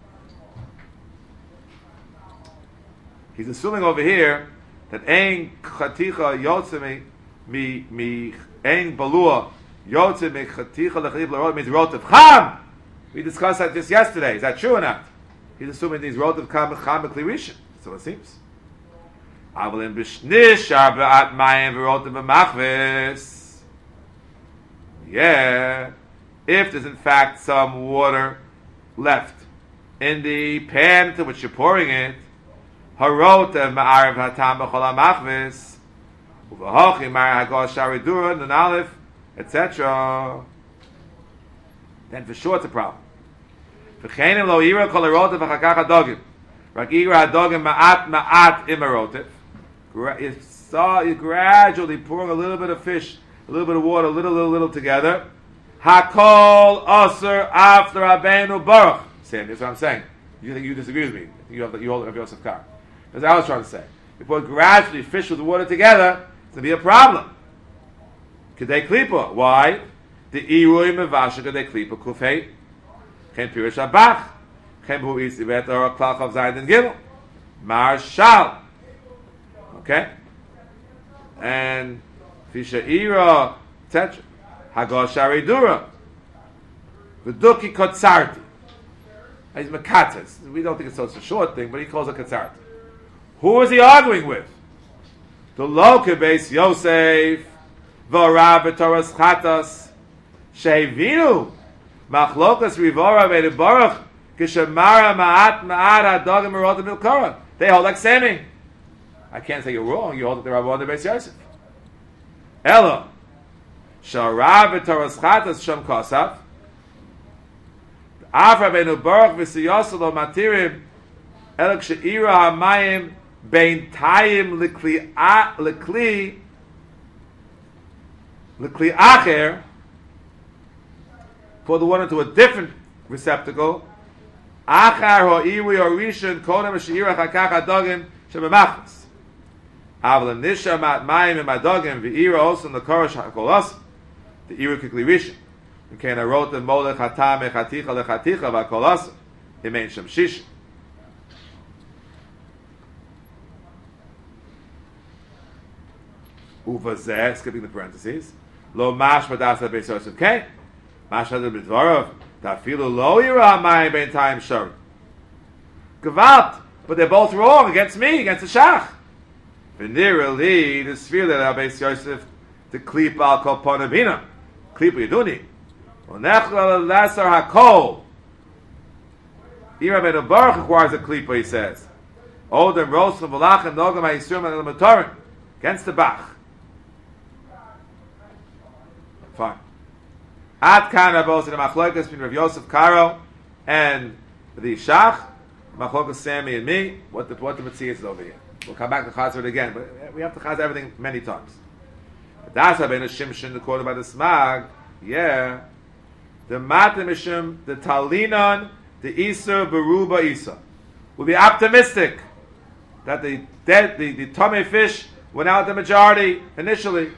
He's assuming over here that ein chaticha yotze mi mi mi ein balua yotze mi chaticha lechadiv l'rov means rotev cham. We discussed that just yesterday. Is that true or not? He's assuming these rotev cham cham b'klirishin. So it seems. Avalin b'shnish arba'at mayim v'rotev b'machvis. Yeah, if there's in fact some water left in the pan to which you're pouring it, harotev ma'arev hatam b'chol ha'machvis, u'v'hochi ma'ar hagos sharidura, nun aleph, et cetera. Then for sure it's a problem. V'chenim lo ira kol harotev v'chakach hadogim. Ragira hadogim ma'at ma'at imarotev. You saw you gradually pouring a little bit of fish, a little bit of water, a little, little, little together. Hakol aser after Rabbeinu Baruch. Sam, that's what I'm saying. You think you disagree with me? You have you hold Rabbi Yosef Kar. That's what I was trying to say. If we gradually fish with the water together, it's going to be a problem. Kedei klipa. Why? The irui mevasha kedei klipa kufei. Chen pirish abach. Chen hu isi vetar klach of zayin and gimel. Marshal. Okay? And fisha ira, et cetera. Hagos sharidura. V'duki kotzarti. He's mekates. We don't think it's such a short thing, but he calls it kotzarti. Who is he arguing with? The loke beis Yosef, v'arav v'toras chatas, she'evinu, machlokas rivora v'edebarach, k'shemara ma'at ma'at ha'dogim merotim milkara. They hold like Semi. I can't say you're wrong. You hold that the Rabbi Beis Yosef. Ella, sharav v'toras chatas shem kosaf, af Rabbeinu Baruch v'siyosel lo matirim, elok she'ira ha'mayim bein tayim l'kli l'kli l'kli acher, pour the water into a different receptacle. Achar ho'iri or rishon kodem she'ira chakach hadogim shebemachmas. Avle nisha mat mayim im hadogim v'ira osun l'korosh hakolos the ira kikli rishon. Okay, and I wrote the molech hatam echaticha lechaticha v'hakolos imein shem shish. Uvazeh, skipping the parentheses. Lo mash v'dasa beis Yosef. Okay, mash v'dasa b'dvarav. Tafilu lo yira hamayim bein tayim shor. Gevalt, but they're both wrong against me, against the shach. V'nirali, the sphere that Abbas Yosef, the klip al kol ponavina. Klip yiduni. V'nechla l'lasar hakol. Here Rabbeinu Baruch requires a klipa, he says. Odem rosa v'lachem nogam ha'yisurim al-matorim. Against the Bach. Fine. At kan Rabos in the Machlokas between Rav Yosef Karo and the Shach, Machlokas Sammy and me. What the what the Mitzvah is over here. We'll come back to Chazar again, but we have to Chazar everything many times. That's Rabbeinu Shimshon, the quoted by the Smag. Yeah, the Matamishim, the Talinon, the Isa Beruba Isa. We'll be optimistic that the dead, the the tummy fish went out the majority initially.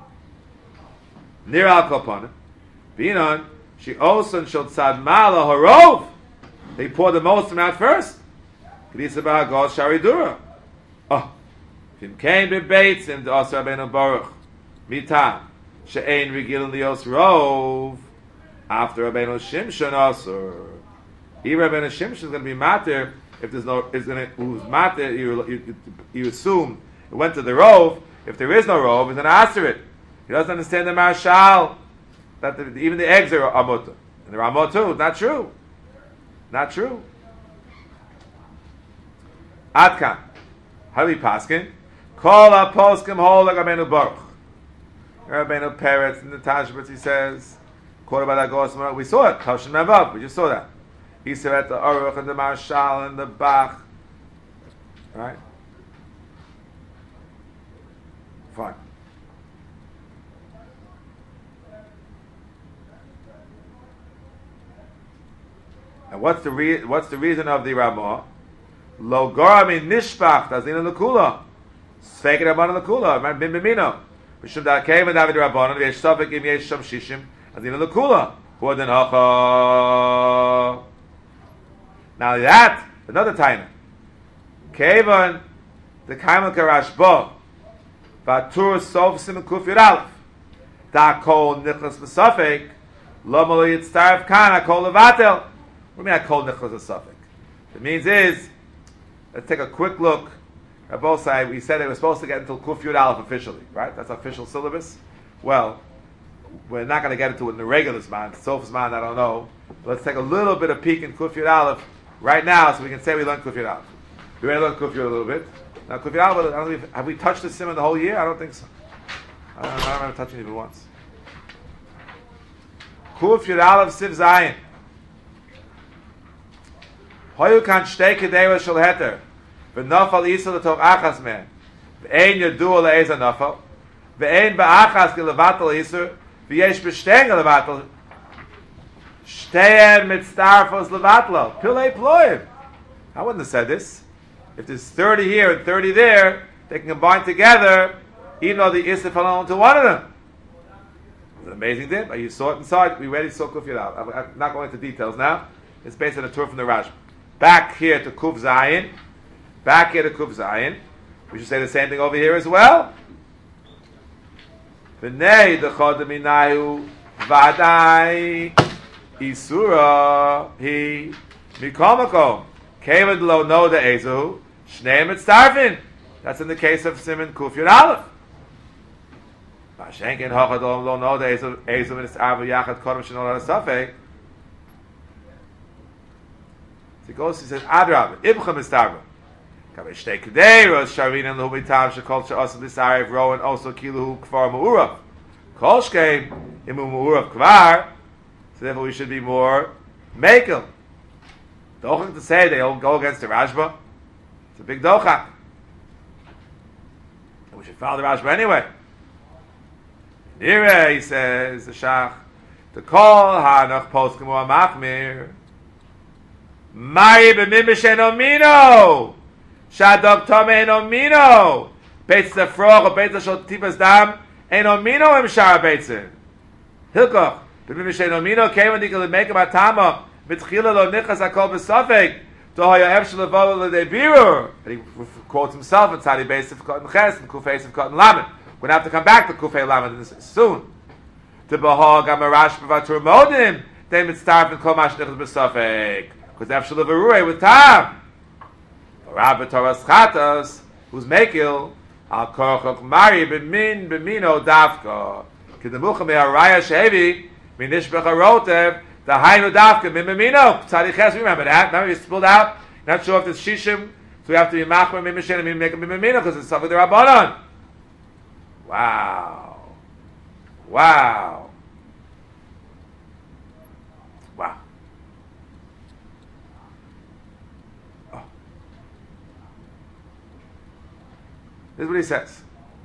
Near al Kopana. Binon, she also showed Tzad Mala Harov. They poured the most of them out first. Kedisa Ba'agos Sharidura. Oh. Kim came to Bates and also Rabbeinu Baruch. Mitam. She'ein Regil Lios Rov. After Rabbeinu Shimshon also. Even Rabbeinu Shimshon is going to be matter if there's no, is going to, who's matter, you, you, you assume it went to the Rov. If there is no Rov, he's going to answer it. He doesn't understand the Marshal. That the, even the eggs are amota. And they're amot too. Not true. Not true. Atkan. How do we paskin? Kol ha-poskim hol like Rabbeinu Baruch. Rabbeinu Peretz in the Tashbitz, he says, quoted by that Gosman, we saw it. Toshin Mavav. We just saw that. He said at the Aruch and the Marshal and the Bach. Right? Fine. And what's the re- what's the reason of the Ramah? Lo garami nishpach tazina lekula. Sfeik rabbanon lekula. Bin bimino. Mishum da came and David rabbanon v'yesh safek im yesh sham shishim tazina lekula. Huaden hacha. Now that another time. Kevan the kaimal karashbo. Vatur sof sim kuf yud aleph. Da kol nichlas b'safek. Lo malo yitztarv kan hakol levatel. What do you mean I call Nicholas a suffix? It means is, let's take a quick look at both sides. We said they were supposed to get until Kuf Yud Aleph officially, right? That's official syllabus. Well, we're not going to get into it in the regular Zman. Sof Zman, I don't know. But let's take a little bit of peek in Kuf Yud Aleph right now so we can say we learned Kuf Yud Aleph. We already learned Kuf Yud a little bit. Now Kuf Yud Aleph, I don't know if, have we touched the Simon the whole year? I don't think so. I don't, I don't remember touching it even once. Kuf Yud Aleph Siv Zayin. Hoyu kan shtei kedei shel heter, v'nafal isa l'tov achas men, v'ein yadu le'ez ha'nafal, v'ein ba'achas g'levatel isur, v'yesh b'shtein g'levatel, shtein mitztarfos levatlo, pilei ploiv. I wouldn't have said this. If there's thirty here and thirty there, they can combine together, even though the isur fell onto one of them. It's an amazing thing, but you saw it inside. We already saw Kuf Yud Aleph. I'm not going into details now. It's based on a tour from the Rashba. Back here to Kuf Zayin. Back here to Kuf Zayin. We should say the same thing over here as well. V'nei d'chodem inayu v'adai isura hi mikomakom kevad lo no de'ezu shneim etztarfin. That's in the case of Simon Kuf Yud Aleph. V'ashenken hochad lo no de'ezu ezu v'nis'arvu yachad kodem shenol ha'safek. He goes, he says, Adrab, Ibcha Mistarba. Kabe Shtei Kedei, Rosh Sharin and Luhu B'Tav, Shekol She'osim B'Sarev, Rowan, also Kiluhu Kvar Mu'urav. Kol Shkeim, Imu Mu'urav Kvar. So therefore we should be more Mekel. Dochak to say they all go against the Rashba. It's a big Dochak. And we should follow the Rashba anyway. Nire, he says, the Shach, the Kol Hanach Poskim Wa Machmir. Mari b'mimish enomino, shadok tome enomino, beitz lefroch or beitz shel tipas dam enomino im shara beitzin. Hilkoch b'mimish enomino came when they could make a matama mitchila lo nichas hakol b'safek to haya ef shel levav le'debirur. And he quotes himself in Tzadi Beis Sifkot Ches and Kufei Sifkot Lamed. We're going to have to come back to Kufei Lamed soon. To behog amarash b'vatur modim they mitztarf and kol mash nichas b'safek. Because after the Verure with Tam, Rabbi Torah Schatas, who's Mekil, Al korchok mari b'min b'mino davka. Kedemucha me'araya shevi minishbech harotev dahainu davka min b'mino. Tzadiches, remember that? Remember you spilled out? Not sure if it's shishim, so we have to be machmer min b'shen and make it min b'mino because it's something the rabbanon. Wow. Wow. Wow. Oh. This is what he says.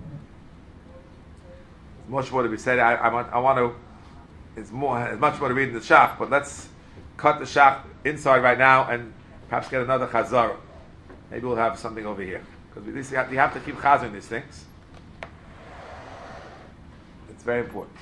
There's much more to be said. I, I want. I want to. It's more. There's much more to read in the shach, but let's cut the shach inside right now and perhaps get another chazara. Maybe we'll have something over here because we, you, have, you have to keep chazing these things. It's very important.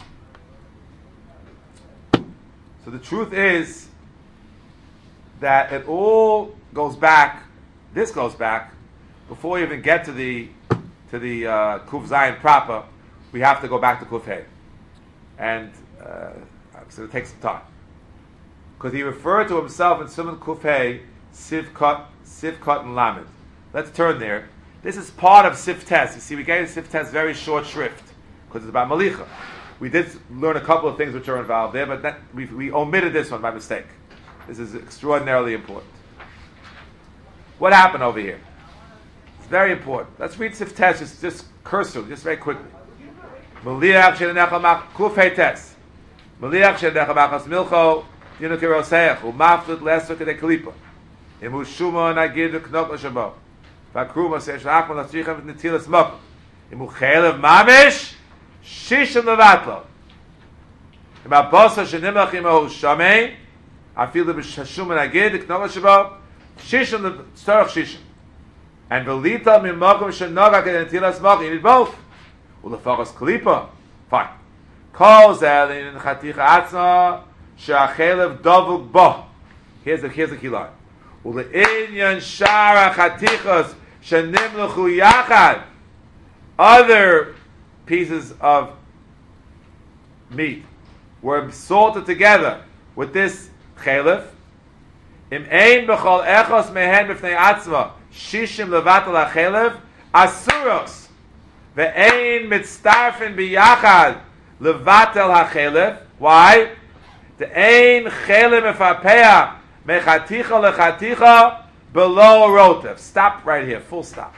So the truth is that it all goes back. This goes back before you even get to the to the uh, Kuf Zayin proper. We have to go back to Kuf Hey, and uh, so it takes some time because he referred to himself in Siman Kuf Hey, Sivkot, Sivkot and Lamed. Let's turn there. This is part of Sif Tes. You see, we gave Sif Tes very short shrift because it's about Malicha. We did learn a couple of things which are involved there, but that, we, we omitted this one by mistake. This is extraordinarily important. What happened over here? It's very important. Let's read Sif Tes just, just cursorily, just very quickly. Maliach shenecha mach kuf hey tes. Maliach shenecha machas milcho yinu kiroseach umaflut leser kedei klipa. Imu shuma nagid knok l'shabo. Vakruma seish lachman l'tzrichem v'netilas mok. Imu chelev mamish shishim levatlo. Ima bosa shenimach imahu shamei. Afilu b'shashuma nagid knok l'shabo. Shishim levatzorach shishim. And velita mimokum shenoga kedei netilas mok. You need both. Ulefachos klipa. Fine. Kol zelin in chaticha atzma she'achelev dovuk bo. Here's the here's the key line. Uleinyan shara chatichos shenimluchu yachad. Other pieces of meat were salted together with this chelev. Im ein b'chol echos mehen b'fnei atzma shishim levatel hachelev asuros. Ve'ein mitztarfen biyachad levatel hachelev. Why? The ein chelev mefarpeah mechaticha lechaticha below rotev. Stop right here. Full stop.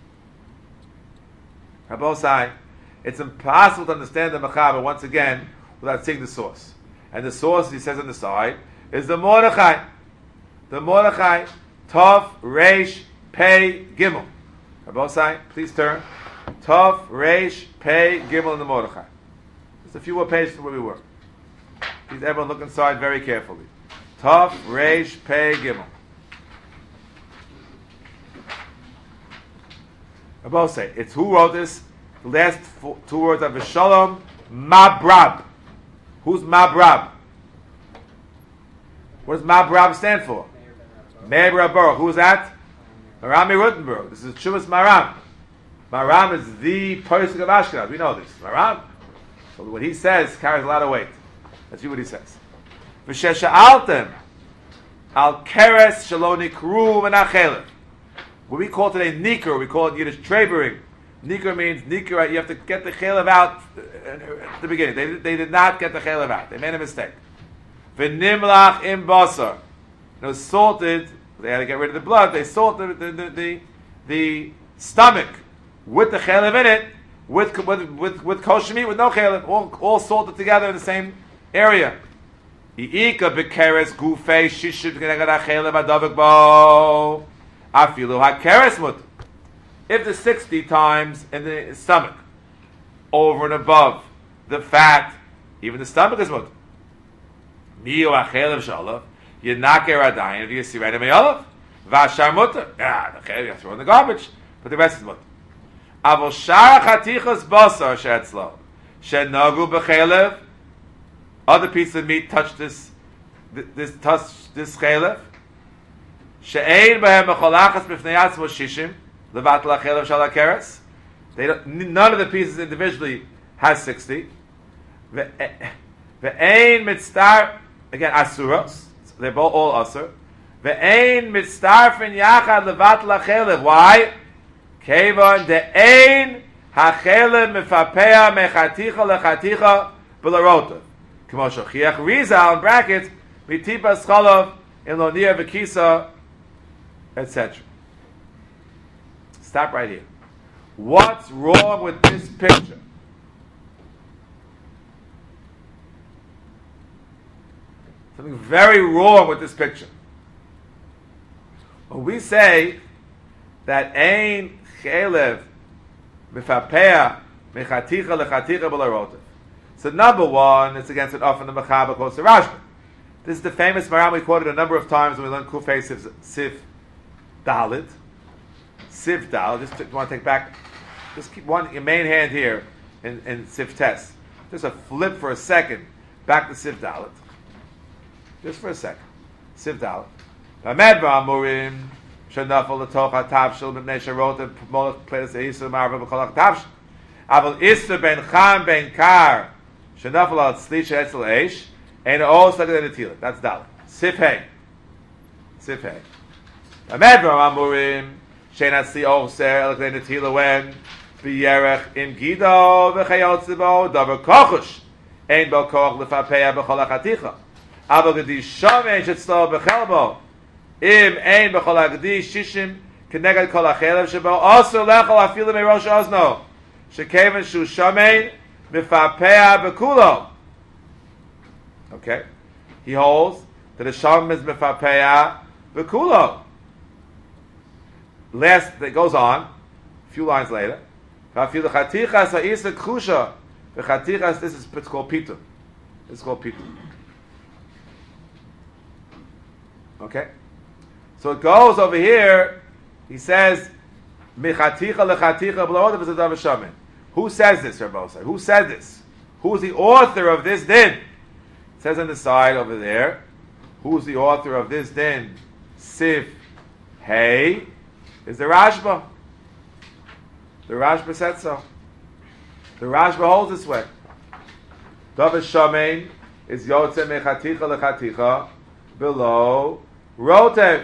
Rabosai, it's impossible to understand the Mechaber once again without seeing the source. And the source, he says on the side, is the Mordechai. The Mordechai, Tov, Reish, Pei, Gimel. Rabosai, please turn. Tov, Reish, Pei, Gimel, and the Mordechai. Just a few more pages from where we were. Please everyone look inside very carefully. Tov, Reish, Pei, Gimel. Rabosai, it's who wrote this? The last four, two words are V'shalom Mabrab. Who's Mabrab? What does Mabrab stand for? Meir ben Baruch. Who is that? Marami Rutenberg. This is Chumas Maram. Maram is the person of Ashkenaz. We know this. Maram. So what he says carries a lot of weight. Let's see what he says. V'shesha'altem al keres shelo nikru v'nachelev. What we call today nikur, we call it Yiddish trebering. Nikur means nikur. You have to get the chelev out at the beginning. They, they did not get the chelev out. They made a mistake. V'nimlach im basar. It was salted. They had to get rid of the blood. They salted the the, the, the stomach with the chelev in it, with with with, with kosher meat, with no chelev, all, all salted together in the same area. Iika bekeres gufei shishut kenegad chelev adavik bo afilu hakeres mut. If the sixty times in the stomach, over and above the fat, even the stomach is mut. Miu achelev shalav. Yenaker adayin. If you see right in my olive, vashar mutter. Yeah, the chelev you have to throw in the garbage, but the rest is mutter. Avol shara chatichos basar she'etzlo she'nagu b'chelev. Other pieces of meat touch this, this touch this chelev. She'ein b'hem mecholachas b'fnei atzmo shishim levatel hachelev shal hakeres. They don't. None of the pieces individually has sixty. Ve'ein mitztar again asuros. They're both all asur. Ve'ein mitztarfen yachad levatel hachelev. Why? Kevon de ein hachele mefapea mechaticha lechaticha b'larotav. K'mo shochiach Rizal in brackets mitipas cholov in lonia v'kisa, et cetera. Stop right here. What's wrong with this picture? Something very wrong with this picture. When we say that ein chelev mifapea mechaticha lechaticha b'larotav, so number one, it's against an often the Mechaber quotes the Rashba. This is the famous Maram we quoted a number of times when we learned Kufay Siv, Siv Dalit. Siv Dalit. Just to, want to take back, just keep one your main hand here in, in Siv Tes. Just a flip for a second back to Siv Dalit. Just for a second. Siv Dalit. Hamed Ba'amurim Shenafal L'tocha Tavshil B'nei Sharot Molech Pleidas Eisu Marva B'kolach Tavshil Aval Isra Ben Cham Ben Kar Shenafal Al Tzlisha Etzel Eish and all stuck in the Tila. That's Dalit. Sif Hey. Sif Hey. Hamed Ba'amurim Shenatzi Oser Elek in the Tila when B'yerech Im Gido V'chayot Zibo Davar Kochush Ein Bo Koch L'fapea B'kolach Aticha Aval Gedi Shomen Shetzlo B'chelbo Im Ein B'chol HaGedi Shishim Keneged Kol HaChelev Shebo Also Lechol Afilu Merosh Ozno Shekeven Shu Shomen Mifapea B'kulo. Okay? He holds that the Shomen is Mifapea B'kulo. Last, it goes on, a few lines later. V'afilu Chatichas Ha'isa K'chusha V'chatichas, this is, it's called Pitum. It's called Pitum. Okay? So it goes over here, he says, Mechaticha lechaticha b'larotav is a davar shaman. Who says this, Rabbi? Who said this? Who's the author of this din? It says on the side over there, who's the author of this din? Sif Hey is the Rashba. The Rashba said so. The Rashba holds this way. Davar shaman is yotze mechaticha lechaticha below rotev.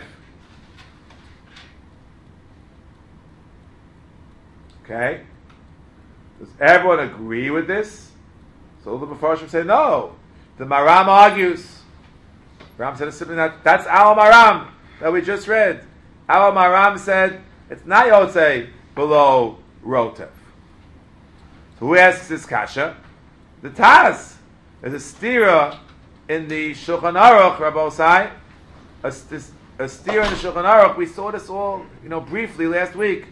Okay? Does everyone agree with this? So the Mefarshim say no. The Maram argues. Maram said it's simply not. That's our Maram that we just read. Our Maram said it's not Yotzei below Rotev. So who asks this kasha? The Taz. There's a stira in the Shulchan Aruch, Rabbi Osai. A, this, a stira in the Shulchan Aruch. We saw this all, you know, briefly last week.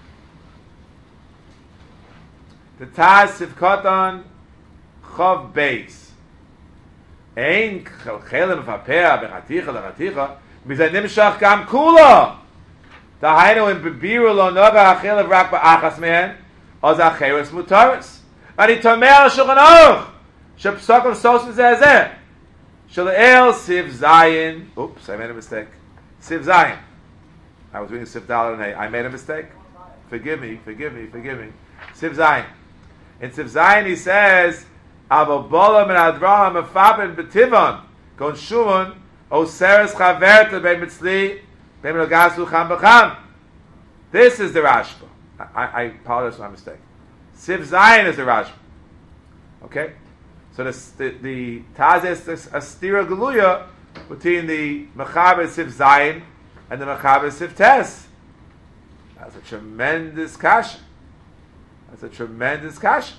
The Taz Sivkoton Chov Beis. Ein chelem v'apea b'chaticha l'chaticha mizay nimshach gam kula. Dahainu in bebiru lo noga achelev rak ba'achas mehen oz acheres mutaris. And he tomei al Shulchan Aruch shepsokim sosim zeh Shaleel Siv Zayin. Oops, I made a mistake. Siv Zayin. I was reading Siv Dalet and I made a mistake. Forgive me, forgive me, forgive me. Siv Zayin. In Siv Zayin he says, Avobolam and Adraham Mefabin B'Tivon Gon Shumon Oseres Chaverta Bein Mitzli Bein Melgasu Cham B'Cham. This is the Rashba. I, I apologize for my mistake. Siv Zayin is the Rashba. Okay? So the the, the Taz is a stira geluya between the Mechaber Siv Zayin and the Mechaber Siv Tes. That's a tremendous kasha. That's a tremendous kasha.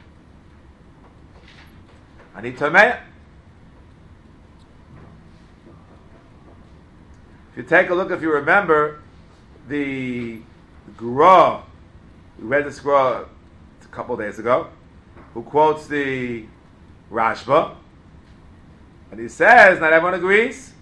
I need to admit. If you take a look, if you remember, the Gra, we read this Gra a couple of days ago, who quotes the Rashba, and he says, not everyone agrees.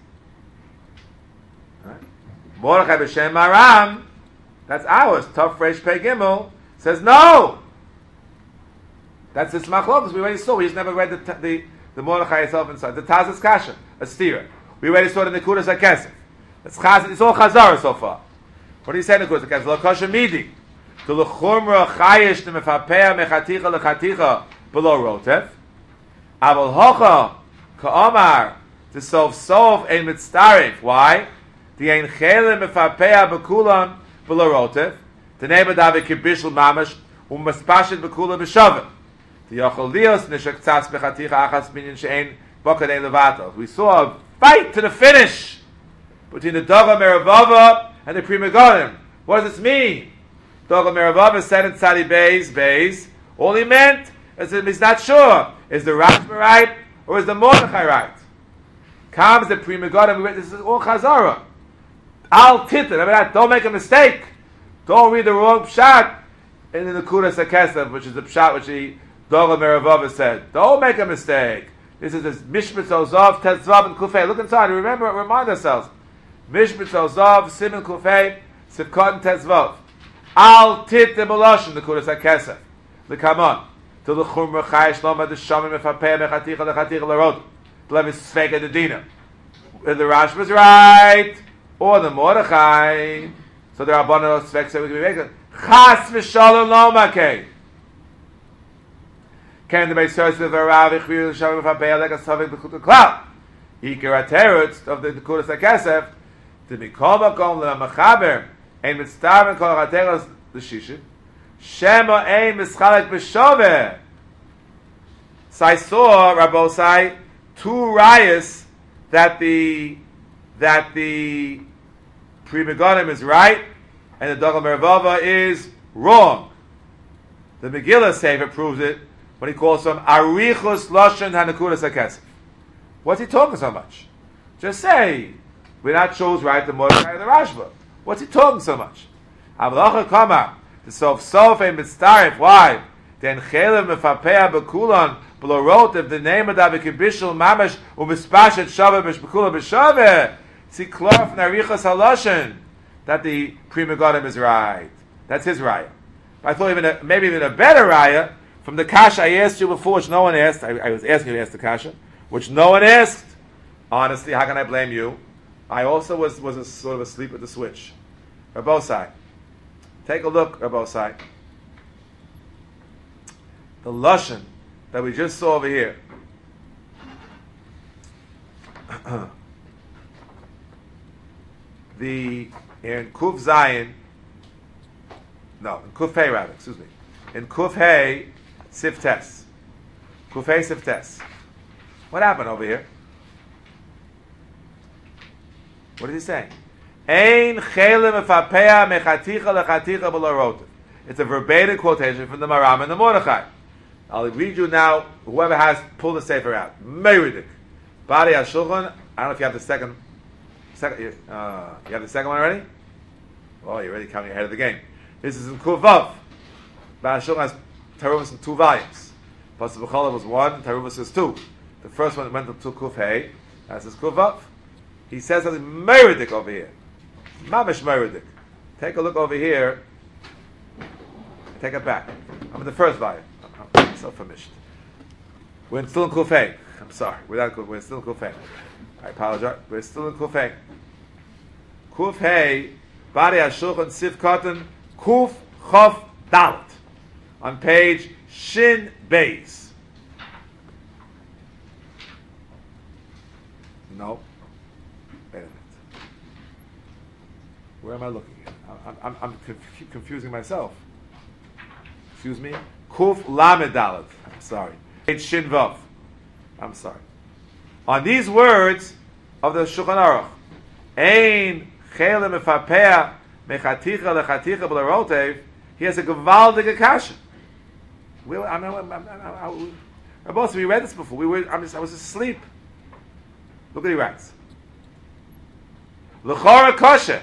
Mordechai b'Shem Maram, that's ours, Tov Resh Pei Gimel, says no. That's this machlokas we already saw. We just never read the the, the Mordechai itself inside. The Taz's Kasha, a stira. We already saw it in the Kudas HaKesef. It's chaz, it's all Chazara so far. What do you say in the Kudas HaKesef? Lo Kosher Midi. To l'chumra chayish to mefapea mechaticha lechaticha below rotev. Aval hocha ka'omar to solve solve ein mitztarif. Why? The ein chele mefapea bekulam below rotev. The name of David Kibishul Mamash, Umaspashit Bekula B'Shavah. The Yochel Lios, Nishak Tzas Bechaticha Achas Minyan She'en Bokadei Levato. We saw a fight to the finish between the Dogah Meravava and the Pri Megadim. What does this mean? Dogah Meravava said in Tzadi Beis, Beis, all he meant is that he's not sure. Is the Rashba right or is the Mordechai right? Comes the Pri Megadim, this is all Chazara. Al Tita, remember that? Don't make a mistake. Don't read the wrong pshat in the Kudas HaKesef, which is the pshat which the Dogah Meravava said. Don't make a mistake. This is this Mishpat Ozav, Tetzvav, and Kufay. Look inside. Remember, remind ourselves. Mishpat Ozav, Simon Kufay, Sivkot, and Tetzvav. Al Tit the Moloshin, the Kudas HaKesef. The Kamon. To the Chumra Chayish Loma, the Shamim, Mefapeh, Mechaticha, Lechaticha, Lerod. Levis Svega, the Dina. The Rash was right. Or the Mordechai. So there are Bono Svek, so we can be making. Chas V'Shalom Lomakeh. Can the base source of a Rav Ichvir Shalom Mefapeh, like a Savik B'Chut Klal. Ikar HaTerutz of the Kudas HaKesef. To Mikol Makom L'Machaber. Ein Mitztar Kol HaTerutz the Shishim. Shema Ein Mischalek B'Shoveh. So I saw, Rabbosai, two rayas that the that the Pri Megadim is right and the Dogah Meravava is wrong. The Megillah Sefer proves it when he calls them Arichus Lashon Hanakudas HaKesef. What's he talking so much? Just say we're not chose right the Mordechai or the Rashba. What's he talking so much? Avlacha Kama the Sof Sof and Mitzaref. Why? Then Chelev Mefapea Bekulon. Below wrote if the name of David Kibishul Mamash Umispashet Shavah B'Shbekula B'Shaveh. See Klorf Narichas Haloshen that the Pri Megadim is right. That's his raya. I thought even a, maybe even a better raya from the kasha I asked you before, which no one asked. I, I was asking you to ask the kasha, which no one asked. Honestly, how can I blame you? I also was was a, sort of asleep at the switch. Rabbosai, take a look, Rabbosai. The lashon that we just saw over here. the in Kuf Zayin, no, in Kuf Hey rather, excuse me, in Kuf Hey Siftes, Kuf Hey Siftes. What happened over here? What is he saying? Ein chelim efapea mechaticha lechaticha b'larotiv. It's a verbatim quotation from the Maram and the Mordechai. I'll read you now. Whoever has, pull the sefer out. Meridik. Bari HaShulchan. I don't know if you have the second. Second. Uh, you have the second one already? Oh, you're already coming ahead of the game. This is in Kuvav. Bari HaShulchan has Taruvas in two volumes. Pasuk B'Cholah was one. Taruvas is two. The first one went to Kuf Hey. That's his Kuvav. He says something Meridik over here. Mamish Meridik. Take a look over here. Take it back. I'm in the first volume. I'm so famished. We're still in Kuf Hey. I'm sorry. We're, not, we're still in Kuf Hey. I apologize. We're still in Kuf Hey. Kuf Hey, Bari HaShulchan Sif Katan, Kuf Chof Dalet. On page Shin Beis. No. Wait a minute. Where am I looking at? I'm, I'm, I'm conf- confusing myself. Excuse me? Kuf Lamed Dalet. I'm sorry. Page Shin Vav. I'm sorry. On these words of the Shulchan Aruch, Ein Chelem Mefapea Mechaticha Lechaticha B'Larotev, he has a gewaldige kasha. We, I mean, I, I, I, I, both we read this before. We were. I'm just, I was asleep. Look what he writes. L'chora kosher.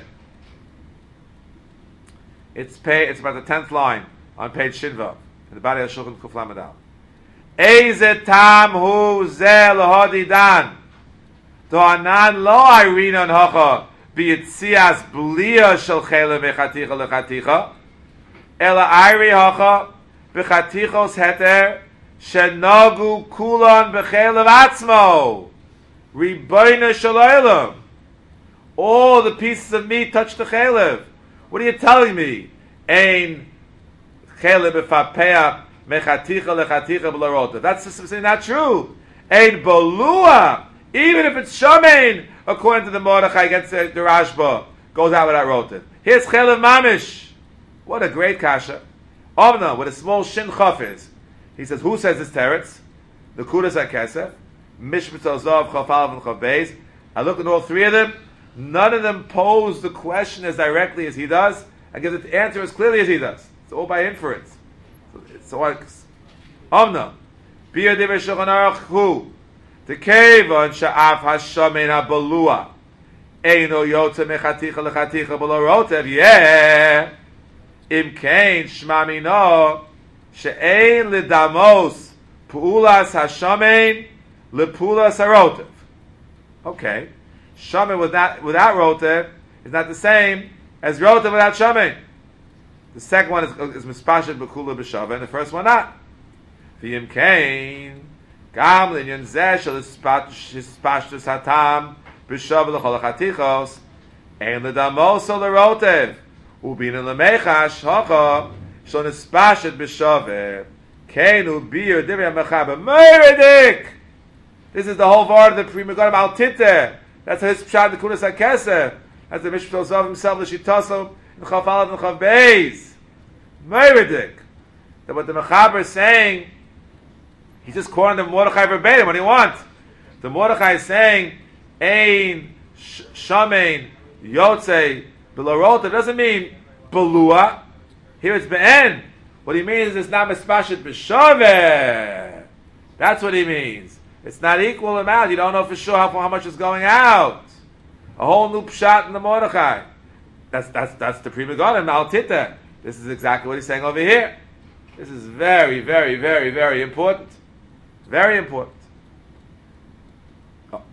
It's pay. It's about the tenth line on page Shinva in the Bari HaShulchan Kuf Lamed Dalet. Eize tam hu ze lahodi dan. Do anan lo irinon hocha b'yitzias b'liya shel chelem echaticha lechaticha ela iri hocha b'chatichos heter shenogu kulon b'chelev atzmo ribono shel olam. All the pieces of meat touch the chelev. What are you telling me? Ein chelev b'fapea mechaticha lechaticha b'larota. That's just not true. Ein bolua. Even if it's shamein, according to the Mordechai against the, the Rashba, goes out without roted. Here's chelev mamish. What a great kasha. Omna, with a small shin chaf is. He says, who says this teretz? The Kudas HaKesef, Mishpat Zav, Chaf Aleph, and Chaf Beis. I look at all three of them. None of them pose the question as directly as he does, and gives the answer as clearly as he does. It's all by inference. So it's like Omna. Bia Divrei Shulchan Aruch Hu. The Kevon Sha'af Hashamein HaBalua. Eino Yotze Mechaticha Lechaticha B'lo Rotev. Yeah. Im Kain Shmamino. She'ein L'damos Pu'ulas Hashamein L'Pu'ulas HaRotev. Okay. Shaman without, without Rotev is not the same as Rotev without Shaman. The second one is, is Mispashet B'Kula B'Shavah, and the first one not. V'yim Kain Gam L'Inyan Zeh Shel Hispashtus Hatam B'Shavah L'Chol HaChatichos Ein L'Damos O L'Rotev U'Bina L'Mechash Hocha Shel Hispashet B'Shavah Kain U'Bir Divrei HaMechaber Meiridik. This is the whole word of the Pri Megadim Al Titeh. That's his pshat the Kudas HaKesef. That's the Mishpat Zav himself, the Shitaso, and Chaf Aleph and Chaf Beis. Meiridik. That what the Mechaber is saying, he's just quoting the Mordechai verbatim, what do you want? The Mordechai is saying, Ein, Shamein, Yotze, Belarot. It doesn't mean Belua. Here it's Be'en. What he means is it's not Mispashet B'Shaveh. That's what he means. It's not equal amount. You don't know for sure how, how much is going out. A whole new pshat in the Mordechai. That's that's that's the Pri Megadim Al Titeh. This is exactly what he's saying over here. This is very, very, very, very important. Very important. Oh.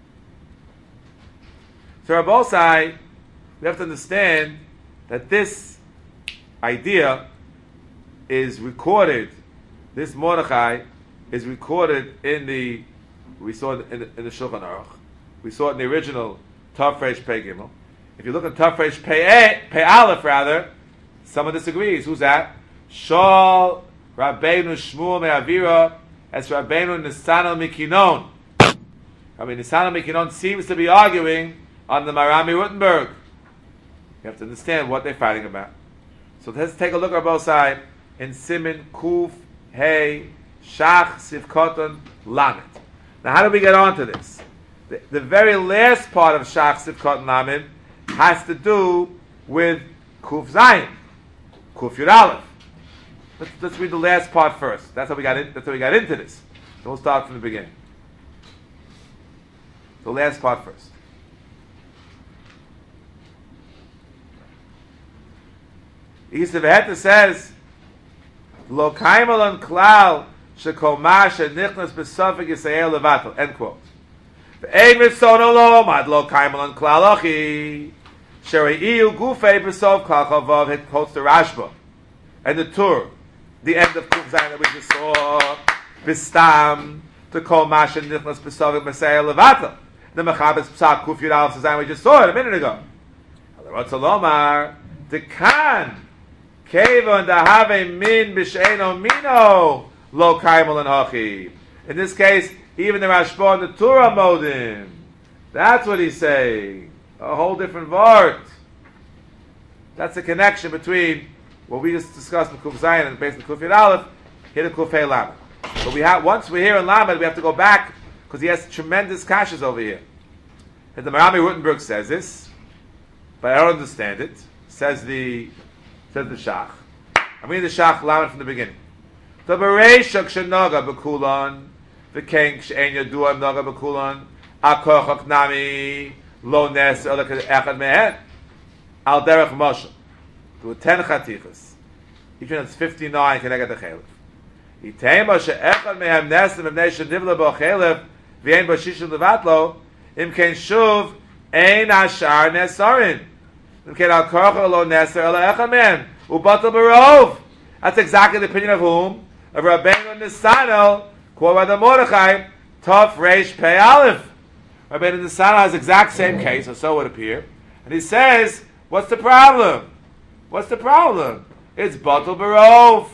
So Rabbosai, we have to understand that this idea is recorded. This Mordechai is recorded in the. We saw it in the, in the Shulchan Aruch. We saw it in the original Tav Reish Pei Gimel. If you look at Tav Reish Pei Pei Aleph, rather, someone disagrees. Who's that? Shol Rabbeinu Shmuel Me'avira as Rabbeinu Nisanel Mikinon. I mean, Nisanel Mikinon seems to be arguing on the Marami Rutenberg. You have to understand what they're fighting about. So let's take a look at both sides in Simin Kuf Hey Shach Sivkoton Lamed. Now, how do we get on to this? The, the very last part of Shach Sivkot Lamed has to do with Kuf Zayin, Kuf Yud Aleph. Let's, let's read the last part first. That's how we got in, That's how we got into this. So we'll start from the beginning. The last part first. Yisavaheta says, Lo Kaimal and Klal. Shekol Masha Nichnas B'Safik Yisrael Levatel. End quote. Ve'ein Mitzono Lo Mad Lo Kaimal and Klalochi Shereiyu Gufei B'Sof Klal Chavav. It quotes the Rashba and the Tur, the end of Kuf Zayin that we just saw. B'Stam to Kol Masha Nichnas B'Safik Yisrael Levatel. The Mechabes Psak Kuf Yud Aleph Zayin we just saw it a minute ago. Lomar the Kan Kevon Dahave Min B'Sheino Mino. Lo Kaimal and Hachi. In this case, even the Rashba and the Torah Modim. That's what he's saying. A whole different vart. That's the connection between what we just discussed in Kuf Zayin and based on Kuf Yud Aleph, here to Kuf Hey Lamed. But we have once we're here in Lamed, we have to go back because he has tremendous kashas over here. And the Marami Rutenberg says this, but I don't understand it. Says the says the Shach. I'm reading the Shach Lamed from the beginning. The Bereishak Shenoga Bekulan, the King Shein Yadua Noga Bekulan, Akochak Nami, Lo Nes Elak Echad Mehen, Al Derech Moshe. There were ten Chatichas. Each one has fifty-nine connected to Chelef. Yitem Moshe Echad Mehem Nes Mevnei Shenivla Bo Chelef, V'ein Bo Shishim Levatlo, Im Ken Shuv, Ein Ashar Nesarin. Im Ken Al Kochak Lo Nes Elak Echad Mehen, Ubatel Barov. That's exactly the opinion of whom? Of Rabbeinu Nisanel, quoted by the Mordechai, Tov Reish Pei Aleph. Rabbeinu Nisanel has the exact same case, or so it would appear, and he says, what's the problem? What's the problem? It's Batel Barov.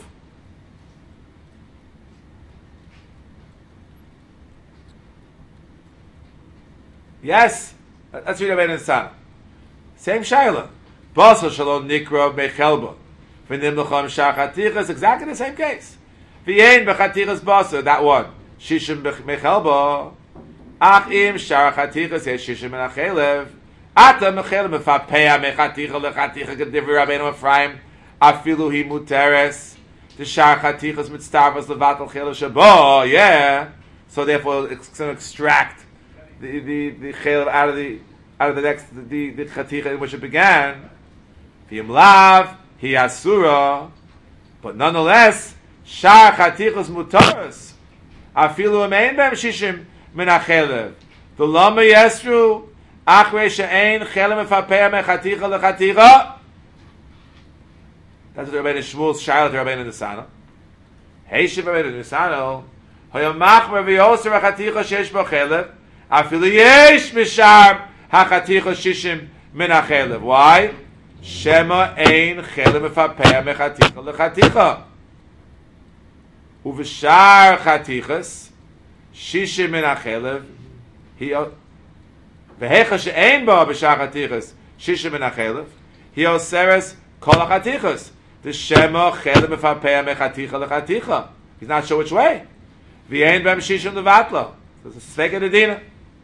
Yes, that's read Rabbeinu Nisanel. Same Shaila. Basel Shalom Nikra Mechelba. V'nimlucham shar chatichas, exactly the same case. V'yein b'chatichas basa, that one. Shishim b'mechelba. Ach im shar chatichas yesh shishim min achelev. Ata mechelev mefapea mechaticha lechaticha gedivri Rabbeinu Ephraim. Afilu hi muteres. The shar chatichas mitztarvas levatal chelev shabo. Yeah. So therefore, it's going to extract the the the chelev out of the out of the next the the chaticha in which it began. V'im lav hi asura, but nonetheless, shar chatichas mutaras. Afilu amein bem shishim min achelev. The lama yesru achrei she'ein chelev mefapea mechaticha lechaticha. That's what Rabbeinu Shmuel's shaila to Rabbeinu Nisano. Heishiv Rabbeinu Nisano. Hoyamachmer v'yoser hachaticha shesh bo chelev. Afilu yesh mishar hachaticha shishim min achelev. Why? Shema ein chelev mefapea mechaticha lechaticha. Uv'shar chatichas shishim min achelev. V'hecha she'ein bo b'shar chatichas shishim min achelev. He oseres kol hachatichas. The Shema chelev mefapea mechaticha lechaticha. He's not sure which way. V'yein b'em shishim levatla. This is sveka dedina.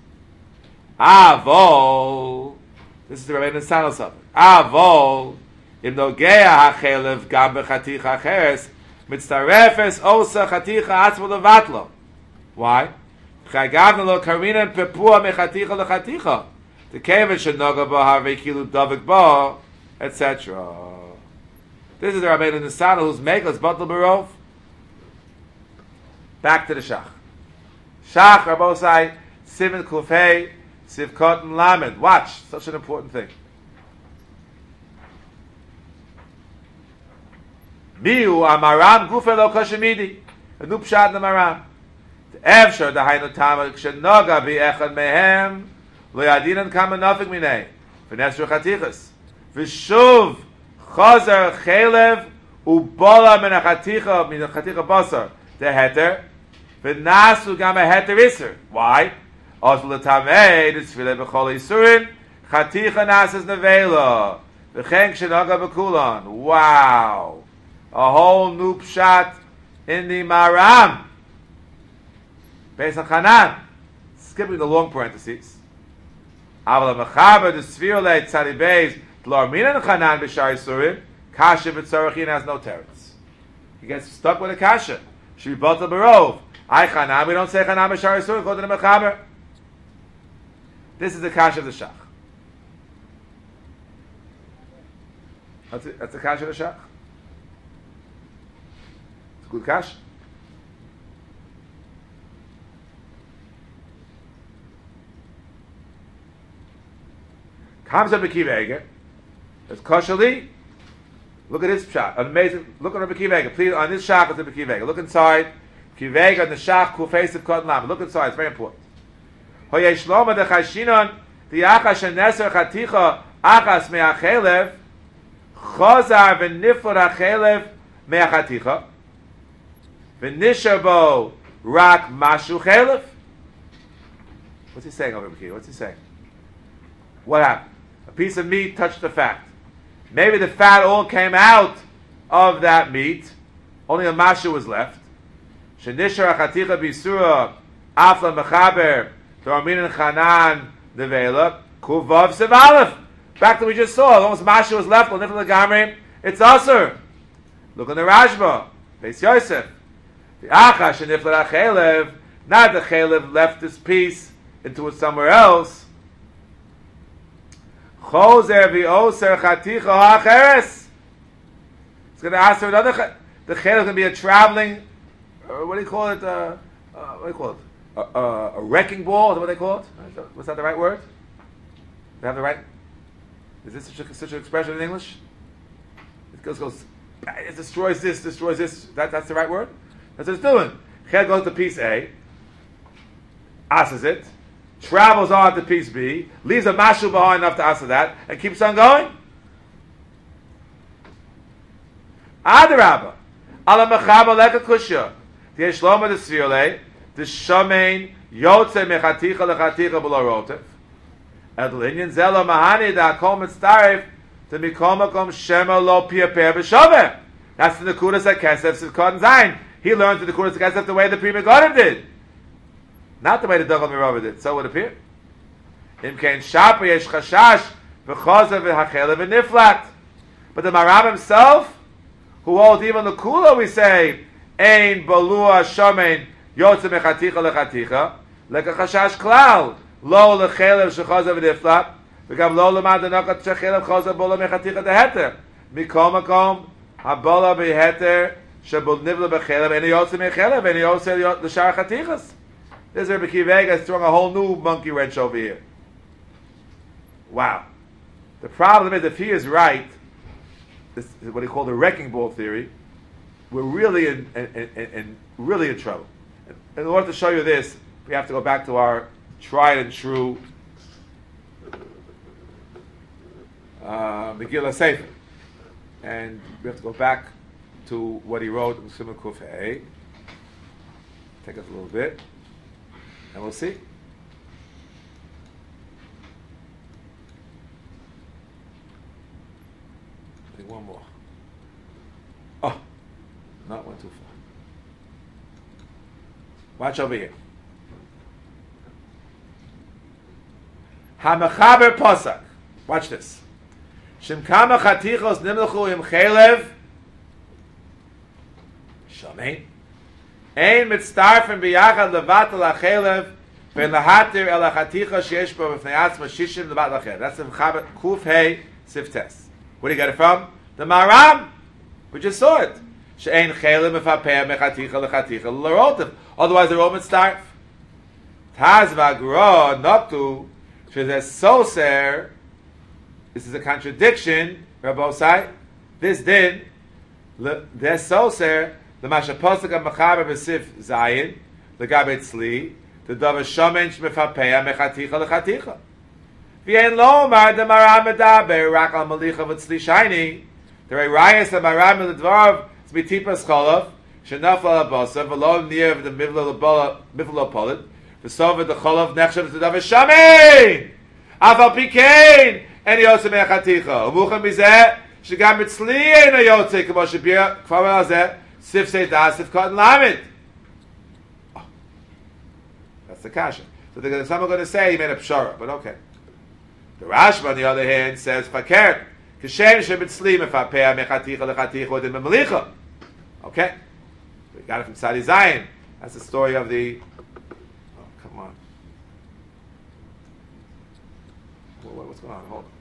Avol. This is the Rabbeinu Nisano something. Avol. Im nogea hachelev gam bechaticha acheres mitztarefes osa chaticha atzmo levatla. Why? Chagavna lo karina pepua mechaticha lechaticha. The keven shenoga bo harvei kilu davik bo, et cetera. This is the Rabbeinu Nisano who's megas batal barov. Back to the Shach. Shach, Rabosai, Siman Kufei, Sivkot and Lamed. Watch, such an important thing. Miu Amaram Gufe Lo Koshemidi. A new pshat in the Maram. The Evshar, the Hainu Tamar, Kshenoga Bi Echad Mehem, Lo Yadinan Kama Nofik Minei, V'nesru Chatichas. V'shuv Chazer Chelev Ubola Min HaChaticha, Min HaChaticha Basar. The heter, v'nasu gam a heter iser. Why? Ozul l'tamei, the tzvile b'chol isurin, chaticha nasas nevela, v'chen k'shenoga b'kulan. Wow! A whole new pshat in the Maram. Based on Chanan. Skipping the long parentheses. Aval ha'mechaber, the tzvirle, tzadi beis, t'lor minan Chanan b'shar isurin, kasha b'tzorachin has no teretz. He gets stuck with a kasha. Should be batal barov. I chanam. We don't say chanam b'shar yisur. Go to the mechaber. This is the kasha of the shach. That's, it, that's the kasha of the shach. It's a good kasha. Comes up Akiva Eger. It's koshali. Look at this pshat. Amazing. Look at Rabbi Akiva Eger. Please, on this shach is Rabbi Akiva Eger. Look inside. Akiva Eger on the shach kufeisiv kotten lam. Look inside. It's very important. Hoyesh loma de chashinon the achas sheneser chaticha achas me'achelev chazar v'nifur achelev me'achaticha v'nisher bo rak mashu chelev. What's he saying over here? What's he saying? What happened? A piece of meat touched the fat. Maybe the fat all came out of that meat. Only a mashu was left. Shenishar achaticha bisura afla mechaber Tormin and Chanan nevela kuvav sevalef. Back to what we just saw. Almost mashu was left on nifla gamrim. It's aser. Look on the Rashba. Beis Yosef. The achash and nifla achelev. Not the chelev left this piece into it somewhere else. Chozer v'oser chaticha ha'acheres. It's going to ask her another. The chelev is going to be a traveling. Uh, what do you call it? Uh, uh, what do you call it? A, a, a wrecking ball. Is that what they call it? Was that the right word? Do they have the right? Is this such, a, such an expression in English? It goes, goes. It destroys this. Destroys this. That, that's the right word. That's what it's doing. Chel goes to piece A. Asses it. Travels on to piece B, leaves a mashu behind enough to answer that, and keeps on going. Adarabba, ala mechaba leka kushya, the eshloma de svirle, the shamein yotze mechaticha lechaticha below rotev, et linyan zela mahani da kol mitztaref The Mikol Makom Shema Lo Pia Pia B'Shaveh. That's the Nekudas HaKesef Sivkot Zayin. He learned the Nekudas HaKesef the way the Pri Megadim did. Not the way the Dagel Merava did. So it would appear. Im Kein Shapa Yesh Chashash V'Chozav V'Hachelev V'Niflat. But the Maram himself, who holds even the Kula, we say, Ein Balua Shomein Yotze Mechaticha Lechaticha, Leka Chashash Klal, Lo Lechelev Shechozav V'Niflat, V'Gam Lo Lamad Anokat Shechelev Chozav Bola Mechaticha Deheter. Mikol Makom, Habola Beheter, Shabul Nivla Bechelev, Eni Yotze Mechelev, Eni Yotze L'Shar Chatichas. This is Rebbe Akiva Eiger throwing a whole new monkey wrench over here. Wow. The problem is, if he is right, this is what he called the wrecking ball theory, we're really in, in, in, in really in trouble. In order to show you this, we have to go back to our tried and true uh, Megillah Sefer. And we have to go back to what he wrote in Siman Kuf Hey. Take us a little bit, and we'll see. I think one more. Oh, not one too far. Watch over here. Hamachaber Posak. Watch this. Shemkama chatichos nimlechu im chelev shamein ein mitztarfen biyachad levatel hachelev ben lahatir el hachaticha sheyesh bo b'fnei atzma shishim levat lachelev. That's the Mechaber Kuf Hey Siftes. Where do you get it from? The Maram. We just saw it. She'ein chelev mefapeh mechaticha lechaticha l'rotiv. Otherwise the Roman starve. Taz v'agro noktu shezeh soser. This is a contradiction, Rabbosai. This din, there's soser, the Mashaposik of Mechaber B'Sif Zayin, the Gabet Tzli, the Davar Shomen Shmefapeya Mechaticha Lechaticha. V'yen Lomar, the Maram Medaber, Rak al Malicha V'Tzli Shiny, the Reirayas, the Maram Medavar, Zmitipa Scholov, Shenaf al Abosa, V'lo Nir of the Mivlo Polit, V'sov the Cholov Nechshav the Davar Shomen! Afal Pikein! And Yotze Mechaticha. Umuchem Bizeh, Shegam Mitzli Ein Yotze, Kamo Shabir, Kfar Melazeh, Sif Seit Das, Sif Kot Lamed. That's the kasha. So they're some are going to say he made a pshara, but okay. The Rashba, on the other hand, says Fakir, Kishem Shemitzli Mefapeh Mechaticha Lechaticha Odin Memelicha. Okay, we got it from Sadi Zayin. That's the story of the. Oh, come on. What's going on? Hold on.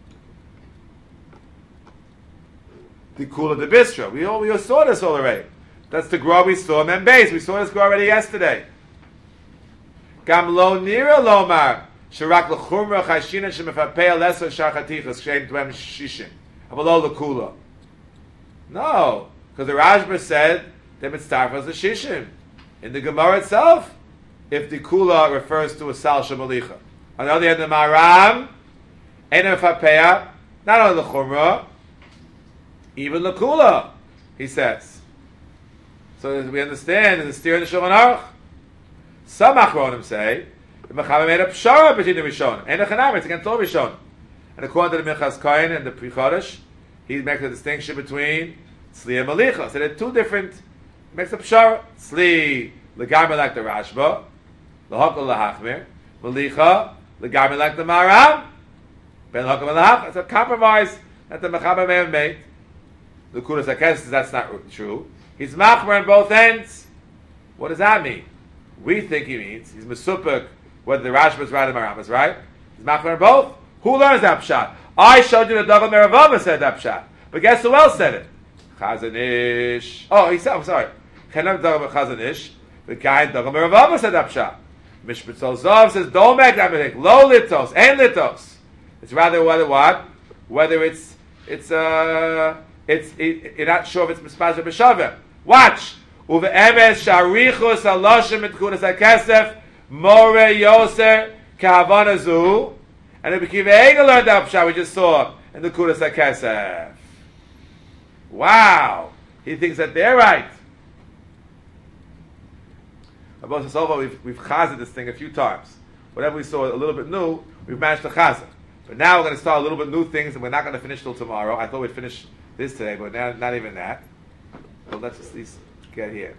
The Kula de Bistro. We all we all saw this already. That's the Gra we saw in Membeis. We saw this Gra already yesterday. Gam lo nira lomar sharak lechumra chashina shemefapei lesser shachatichas shein dwem shishim. Avalo the Kula. No, because the Rashba said that mitzdarfas the shishim in the Gemara itself. If the Kula refers to a sal shemalicha. On the other hand, the Maram ein mefapei not only the chumra. Even the Kula, he says. So as we understand, there's a steer in the Shulchan Aruch. Some Achronim say, the Mechaber made a pshara between the Rishonim. And the Chanam, it's against all Rishonim. And according to the Minchas Kohen and the Pri Chodesh, he makes a distinction between Tzli and Malicha. So there are two different, he makes a pshara. Tzli, legarme like the Rashba, lehokol lehachmir. Malicha, legarme like the Maram, ben lehokol lehachmir. It's a compromise that the Mechaber may have made. The Kudas HaKesef says that's not true. He's machmer on both ends. What does that mean? We think he means he's mesupik whether the Rashba is right or Maram is right. He's machmer on both. Who learns that pshat? I showed you the Davar Meravava said that pshat. But guess who else said it? Chazon Ish. Oh, he said, I'm sorry. Chenam Davar Chazon Ish. The guy in Davar Meravava said that pshat. Mishpatzol Zov says, don't make that mistake. Lo litos, and litos. It's rather whether what? Whether it's, it's, uh, It's it, you're not sure if it's mispazer b'shaveh. Watch. Uve emes sharichus aloshem et kudas hakesef more yoser kahavana zu. And the Akiva Eiger learned that pshat we just saw in the kudas hakesef. Wow. He thinks that they're right. About so far we've we've chazed this thing a few times. Whatever we saw a little bit new, we've managed to chazed. But now we're going to start a little bit new things, and we're not going to finish till tomorrow. I thought we'd finish this today, but now, not even that. So let's at least get here.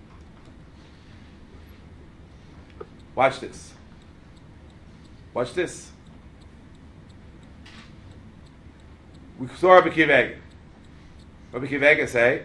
Watch this. Watch this. We saw Rabbi Akiva. Rabbi Akiva say,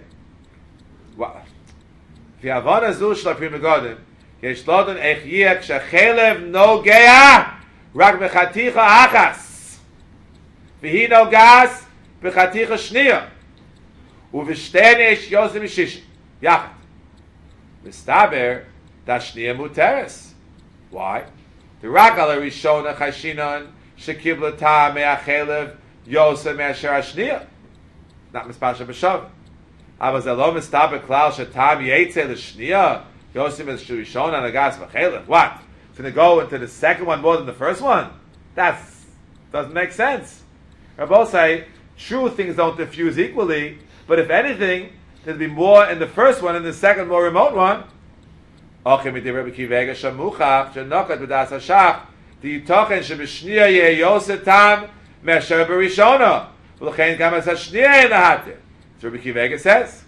"V'avana zu shlapim megadim, yesh lodan echiyek shechelev nogea rak bechaticha achas, v'hi nogas bechaticha shniya, u'v'shtein yesh yosem mishish yachat. V'staber da shniya muteres. Why? The rak ala rishona chashinon shekibla ta me'achelev yosem me'asher hashniya." Not mispasha b'shav. Aber zelo mistaber klal shetam yetze l'shniya yosim es shurishon anagas v'chelev. What? It's going to go into the second one more than the first one? That doesn't make sense. Rabbi say true things don't diffuse equally, but if anything, there'll be more in the first one and the second more remote one. Ochem iti Rabbi Akiva shamuchach shenokat b'das hashach di yitochen sheb'shniya yeh yosem tam me'asher b'rishona. V'lochein gam as hashniya in the hatir. So Rabbi Akiva says,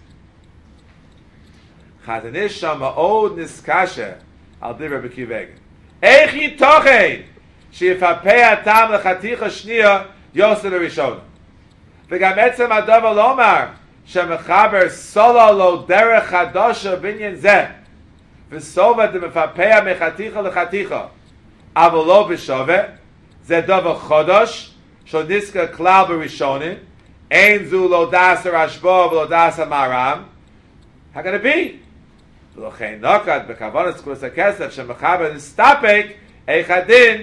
Chazanish shama od niskashe al div Rabbi Akiva. Eich yitochen sheyifapei atam lechaticha shniya yosem b'rishona. V'gam etzem adavar lomar shemechaber sola lo derech chadasha binyan zeh v'sova demefapei mechaticha lechaticha aval lo b'shoveh zeh davar chodosh shoniska klal b'rishonim ein zu lo dasa rashbo v'lo dasa maram. How can it be? V'lochein nokat b'kavanas k'us ha'kesef shemechaber nistapek eichadin.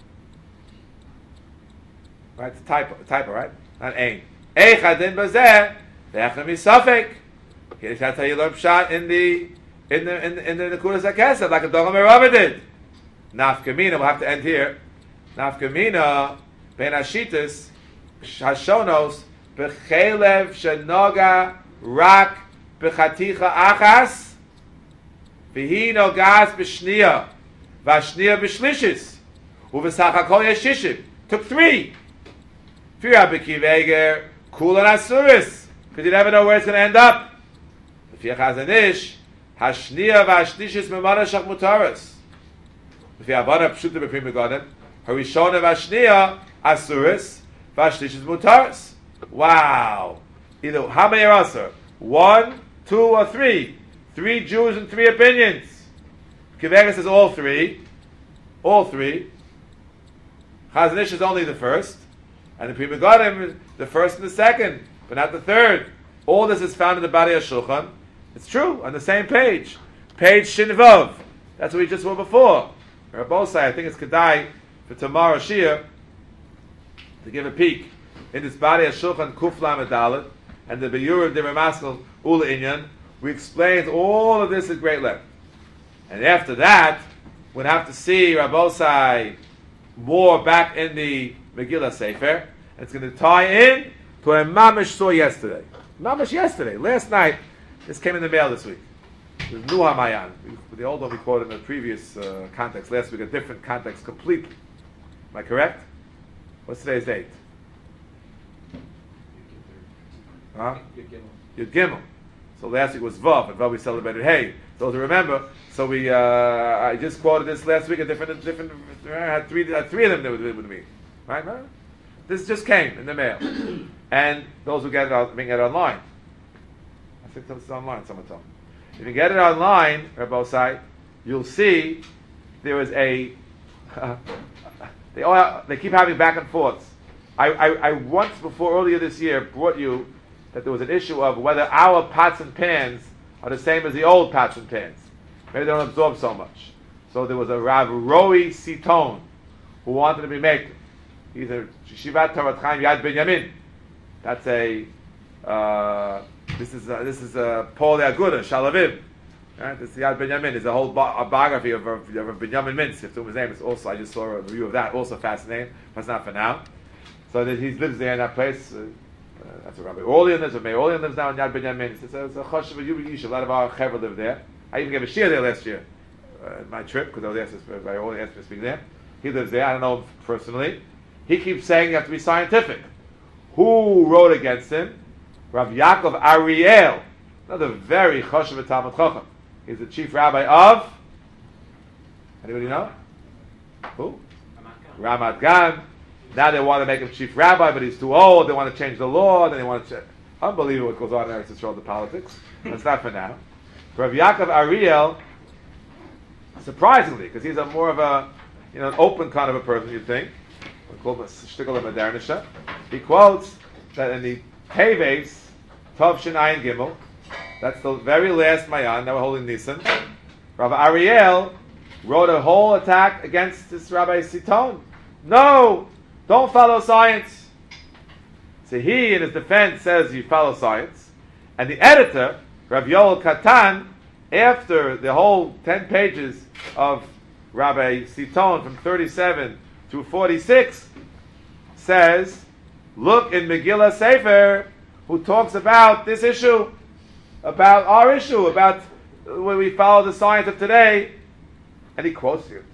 Right, it's typo, typo, right? Not ein. Eichadin b'zeh v'echem misafek. That's how you learn pshat in the in the in the in the Nekudas HaKesef, like a Dogam Merava did. Nafkamina, we'll have to end here. Nafkamina ben Ashitas Hashonos b'chelev shenoga rak b'chaticha achas v'hi nogas b'shniya v'ashniya b'shlishis u'v'sach hakol yeshishim. Took three. Three Rabbi Akiva Kul and Asuris, because you never know where it's going to end up. If you have Chazanish, Hashniya v'Ashlishis memana shach mutaris. If you have one pshuta b'prim megadim, Harishona v'Ashniya Asuris v'Ashlishis mutaris. Wow! Either how many are also? One, two, or three? Three Jews and three opinions. Kivega says all three. All three. Chazanish is only the first. And the Pri Megadim, the first and the second, but not the third. All this is found in the Bari HaShulchan. It's true, on the same page. Page Shinvav. That's what we just saw before. Rabosai, I think it's Kedai for tomorrow Shia to give a peek in this Bari HaShulchan Kuf Lamed Dalet and the Beyur of the Ramaskal Ula Inyan. We explained all of this at great length. And after that, we'll have to see Rabosai more back in the Megillah Sefer. It's going to tie in to a mamish saw yesterday. Mamish yesterday, last night. This came in the mail this week. The New Hamayan. The old one we quoted in the previous uh, context last week, a different context completely. Am I correct? What's today's date? Huh? Yud Gimel. So last week was Vav, and Vav we celebrated Hey. So to remember, so we uh, I just quoted this last week. A different, different. I had three, I had three of them with, with me. Right? Right? This just came in the mail, and those who get it, out, can get it online. I think it's online. Someone told me. If you get it online, Rabbi site, you'll see there is a. Uh, they all have, they keep having back and forths. I, I, I once before earlier this year brought you that there was an issue of whether our pots and pans are the same as the old pots and pans. Maybe they don't absorb so much. So there was a Rav Roi Siton who wanted to be made. He's a Shivat Torah Chaim Yad Binyamin. That's a uh, this is a, this is a Paul Aguda Shalavim. Right? This is Yad Binyamin. There's a whole bi- a biography of, of, of Binyamin Mintz. If his name is also, I just saw a review of that. Also fascinating, but it's not for now. So that he lives there in that place. Uh, uh, that's where Rabbi Orlean lives. Where Meir Orlean lives now in Yad Binyamin. It's a, it's a Choshev Yubiyish. A lot of our Chaver live there. I even gave a shir there last year. Uh, my trip because I was asked by Orlean asked me to speak there. He lives there. I don't know him personally. He keeps saying you have to be scientific. Who wrote against him? Rav Yaakov Ariel, another very choshev Talmud Chacham. He's the chief rabbi of. Anybody know? Who? Ramat Gan. Now they want to make him chief rabbi, but he's too old. They want to change the law. Then they want to. Ch- Unbelievable what goes on in Eretz Yisrael, the politics. That's not for now. Rav Yaakov Ariel, surprisingly, because he's a more of a, you know, an open kind of a person, you'd think. We call him a shtickle of modernisha. He quotes that in the Teves, Tov Shin Ayin Gimel, that's the very last Mayan, now we're holding Nisan, Rav Ariel wrote a whole attack against this Rabbi Siton. No! Don't follow science! So he, in his defense, says you follow science. And the editor, Rav Yoel Katan, after the whole ten pages of Rabbi Siton from thirty-seven to forty-six, says, look in Megillah Sefer, who talks about this issue, about our issue, about when we follow the science of today. And he quotes it.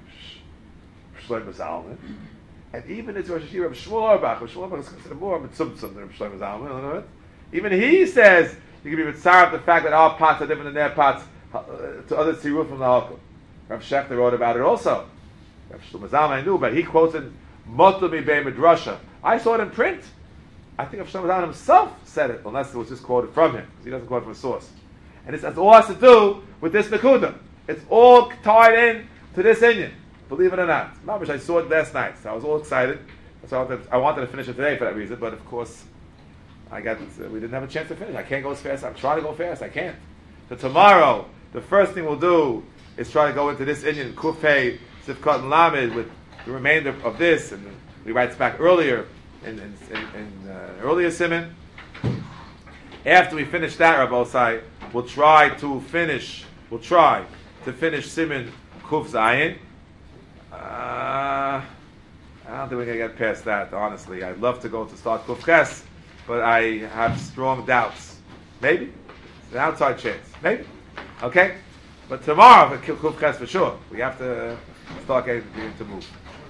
Shlomo Zalman. And even his Rosh Hashanah, Rav Shmuel Auerbach, Rav Shmuel Auerbach is considered more mitzumtzum than Rav Shlomo Zalman. Even he says you can be mitzaref the fact that our pots are different than their pots uh, to other tziruf from the Halakha. Rav Shechter wrote about it also. Rav Shlomo Zalman I knew, but he quotes in Motu Mibei Midrasha. I saw it in print. I think Rav Shlomo Zalman himself said it, unless it was just quoted from him, because he doesn't quote from a source. And it's, it's all has to do with this Nakuda. It's all tied in to this Indian. Believe it or not. Mamish, I saw it last night, so I was all excited. So I wanted, I wanted to finish it today for that reason, but of course, I got uh, we didn't have a chance to finish. I can't go as fast. I'm trying to go fast. I can't. So tomorrow, the first thing we'll do is try to go into this Indian Kufay Sifkat and Lamed with the remainder of this, and we writes back earlier in, in, in, in uh, earlier Siman. After we finish that, Rabbosai, we'll try to finish. We'll try to finish Siman Kuf Zayin. Uh, I don't think we're going to get past that, honestly. I'd love to go to start Kuf Ches, but I have strong doubts. Maybe. It's an outside chance. Maybe. Okay? But tomorrow, Kuf Ches for sure. We have to start getting to move.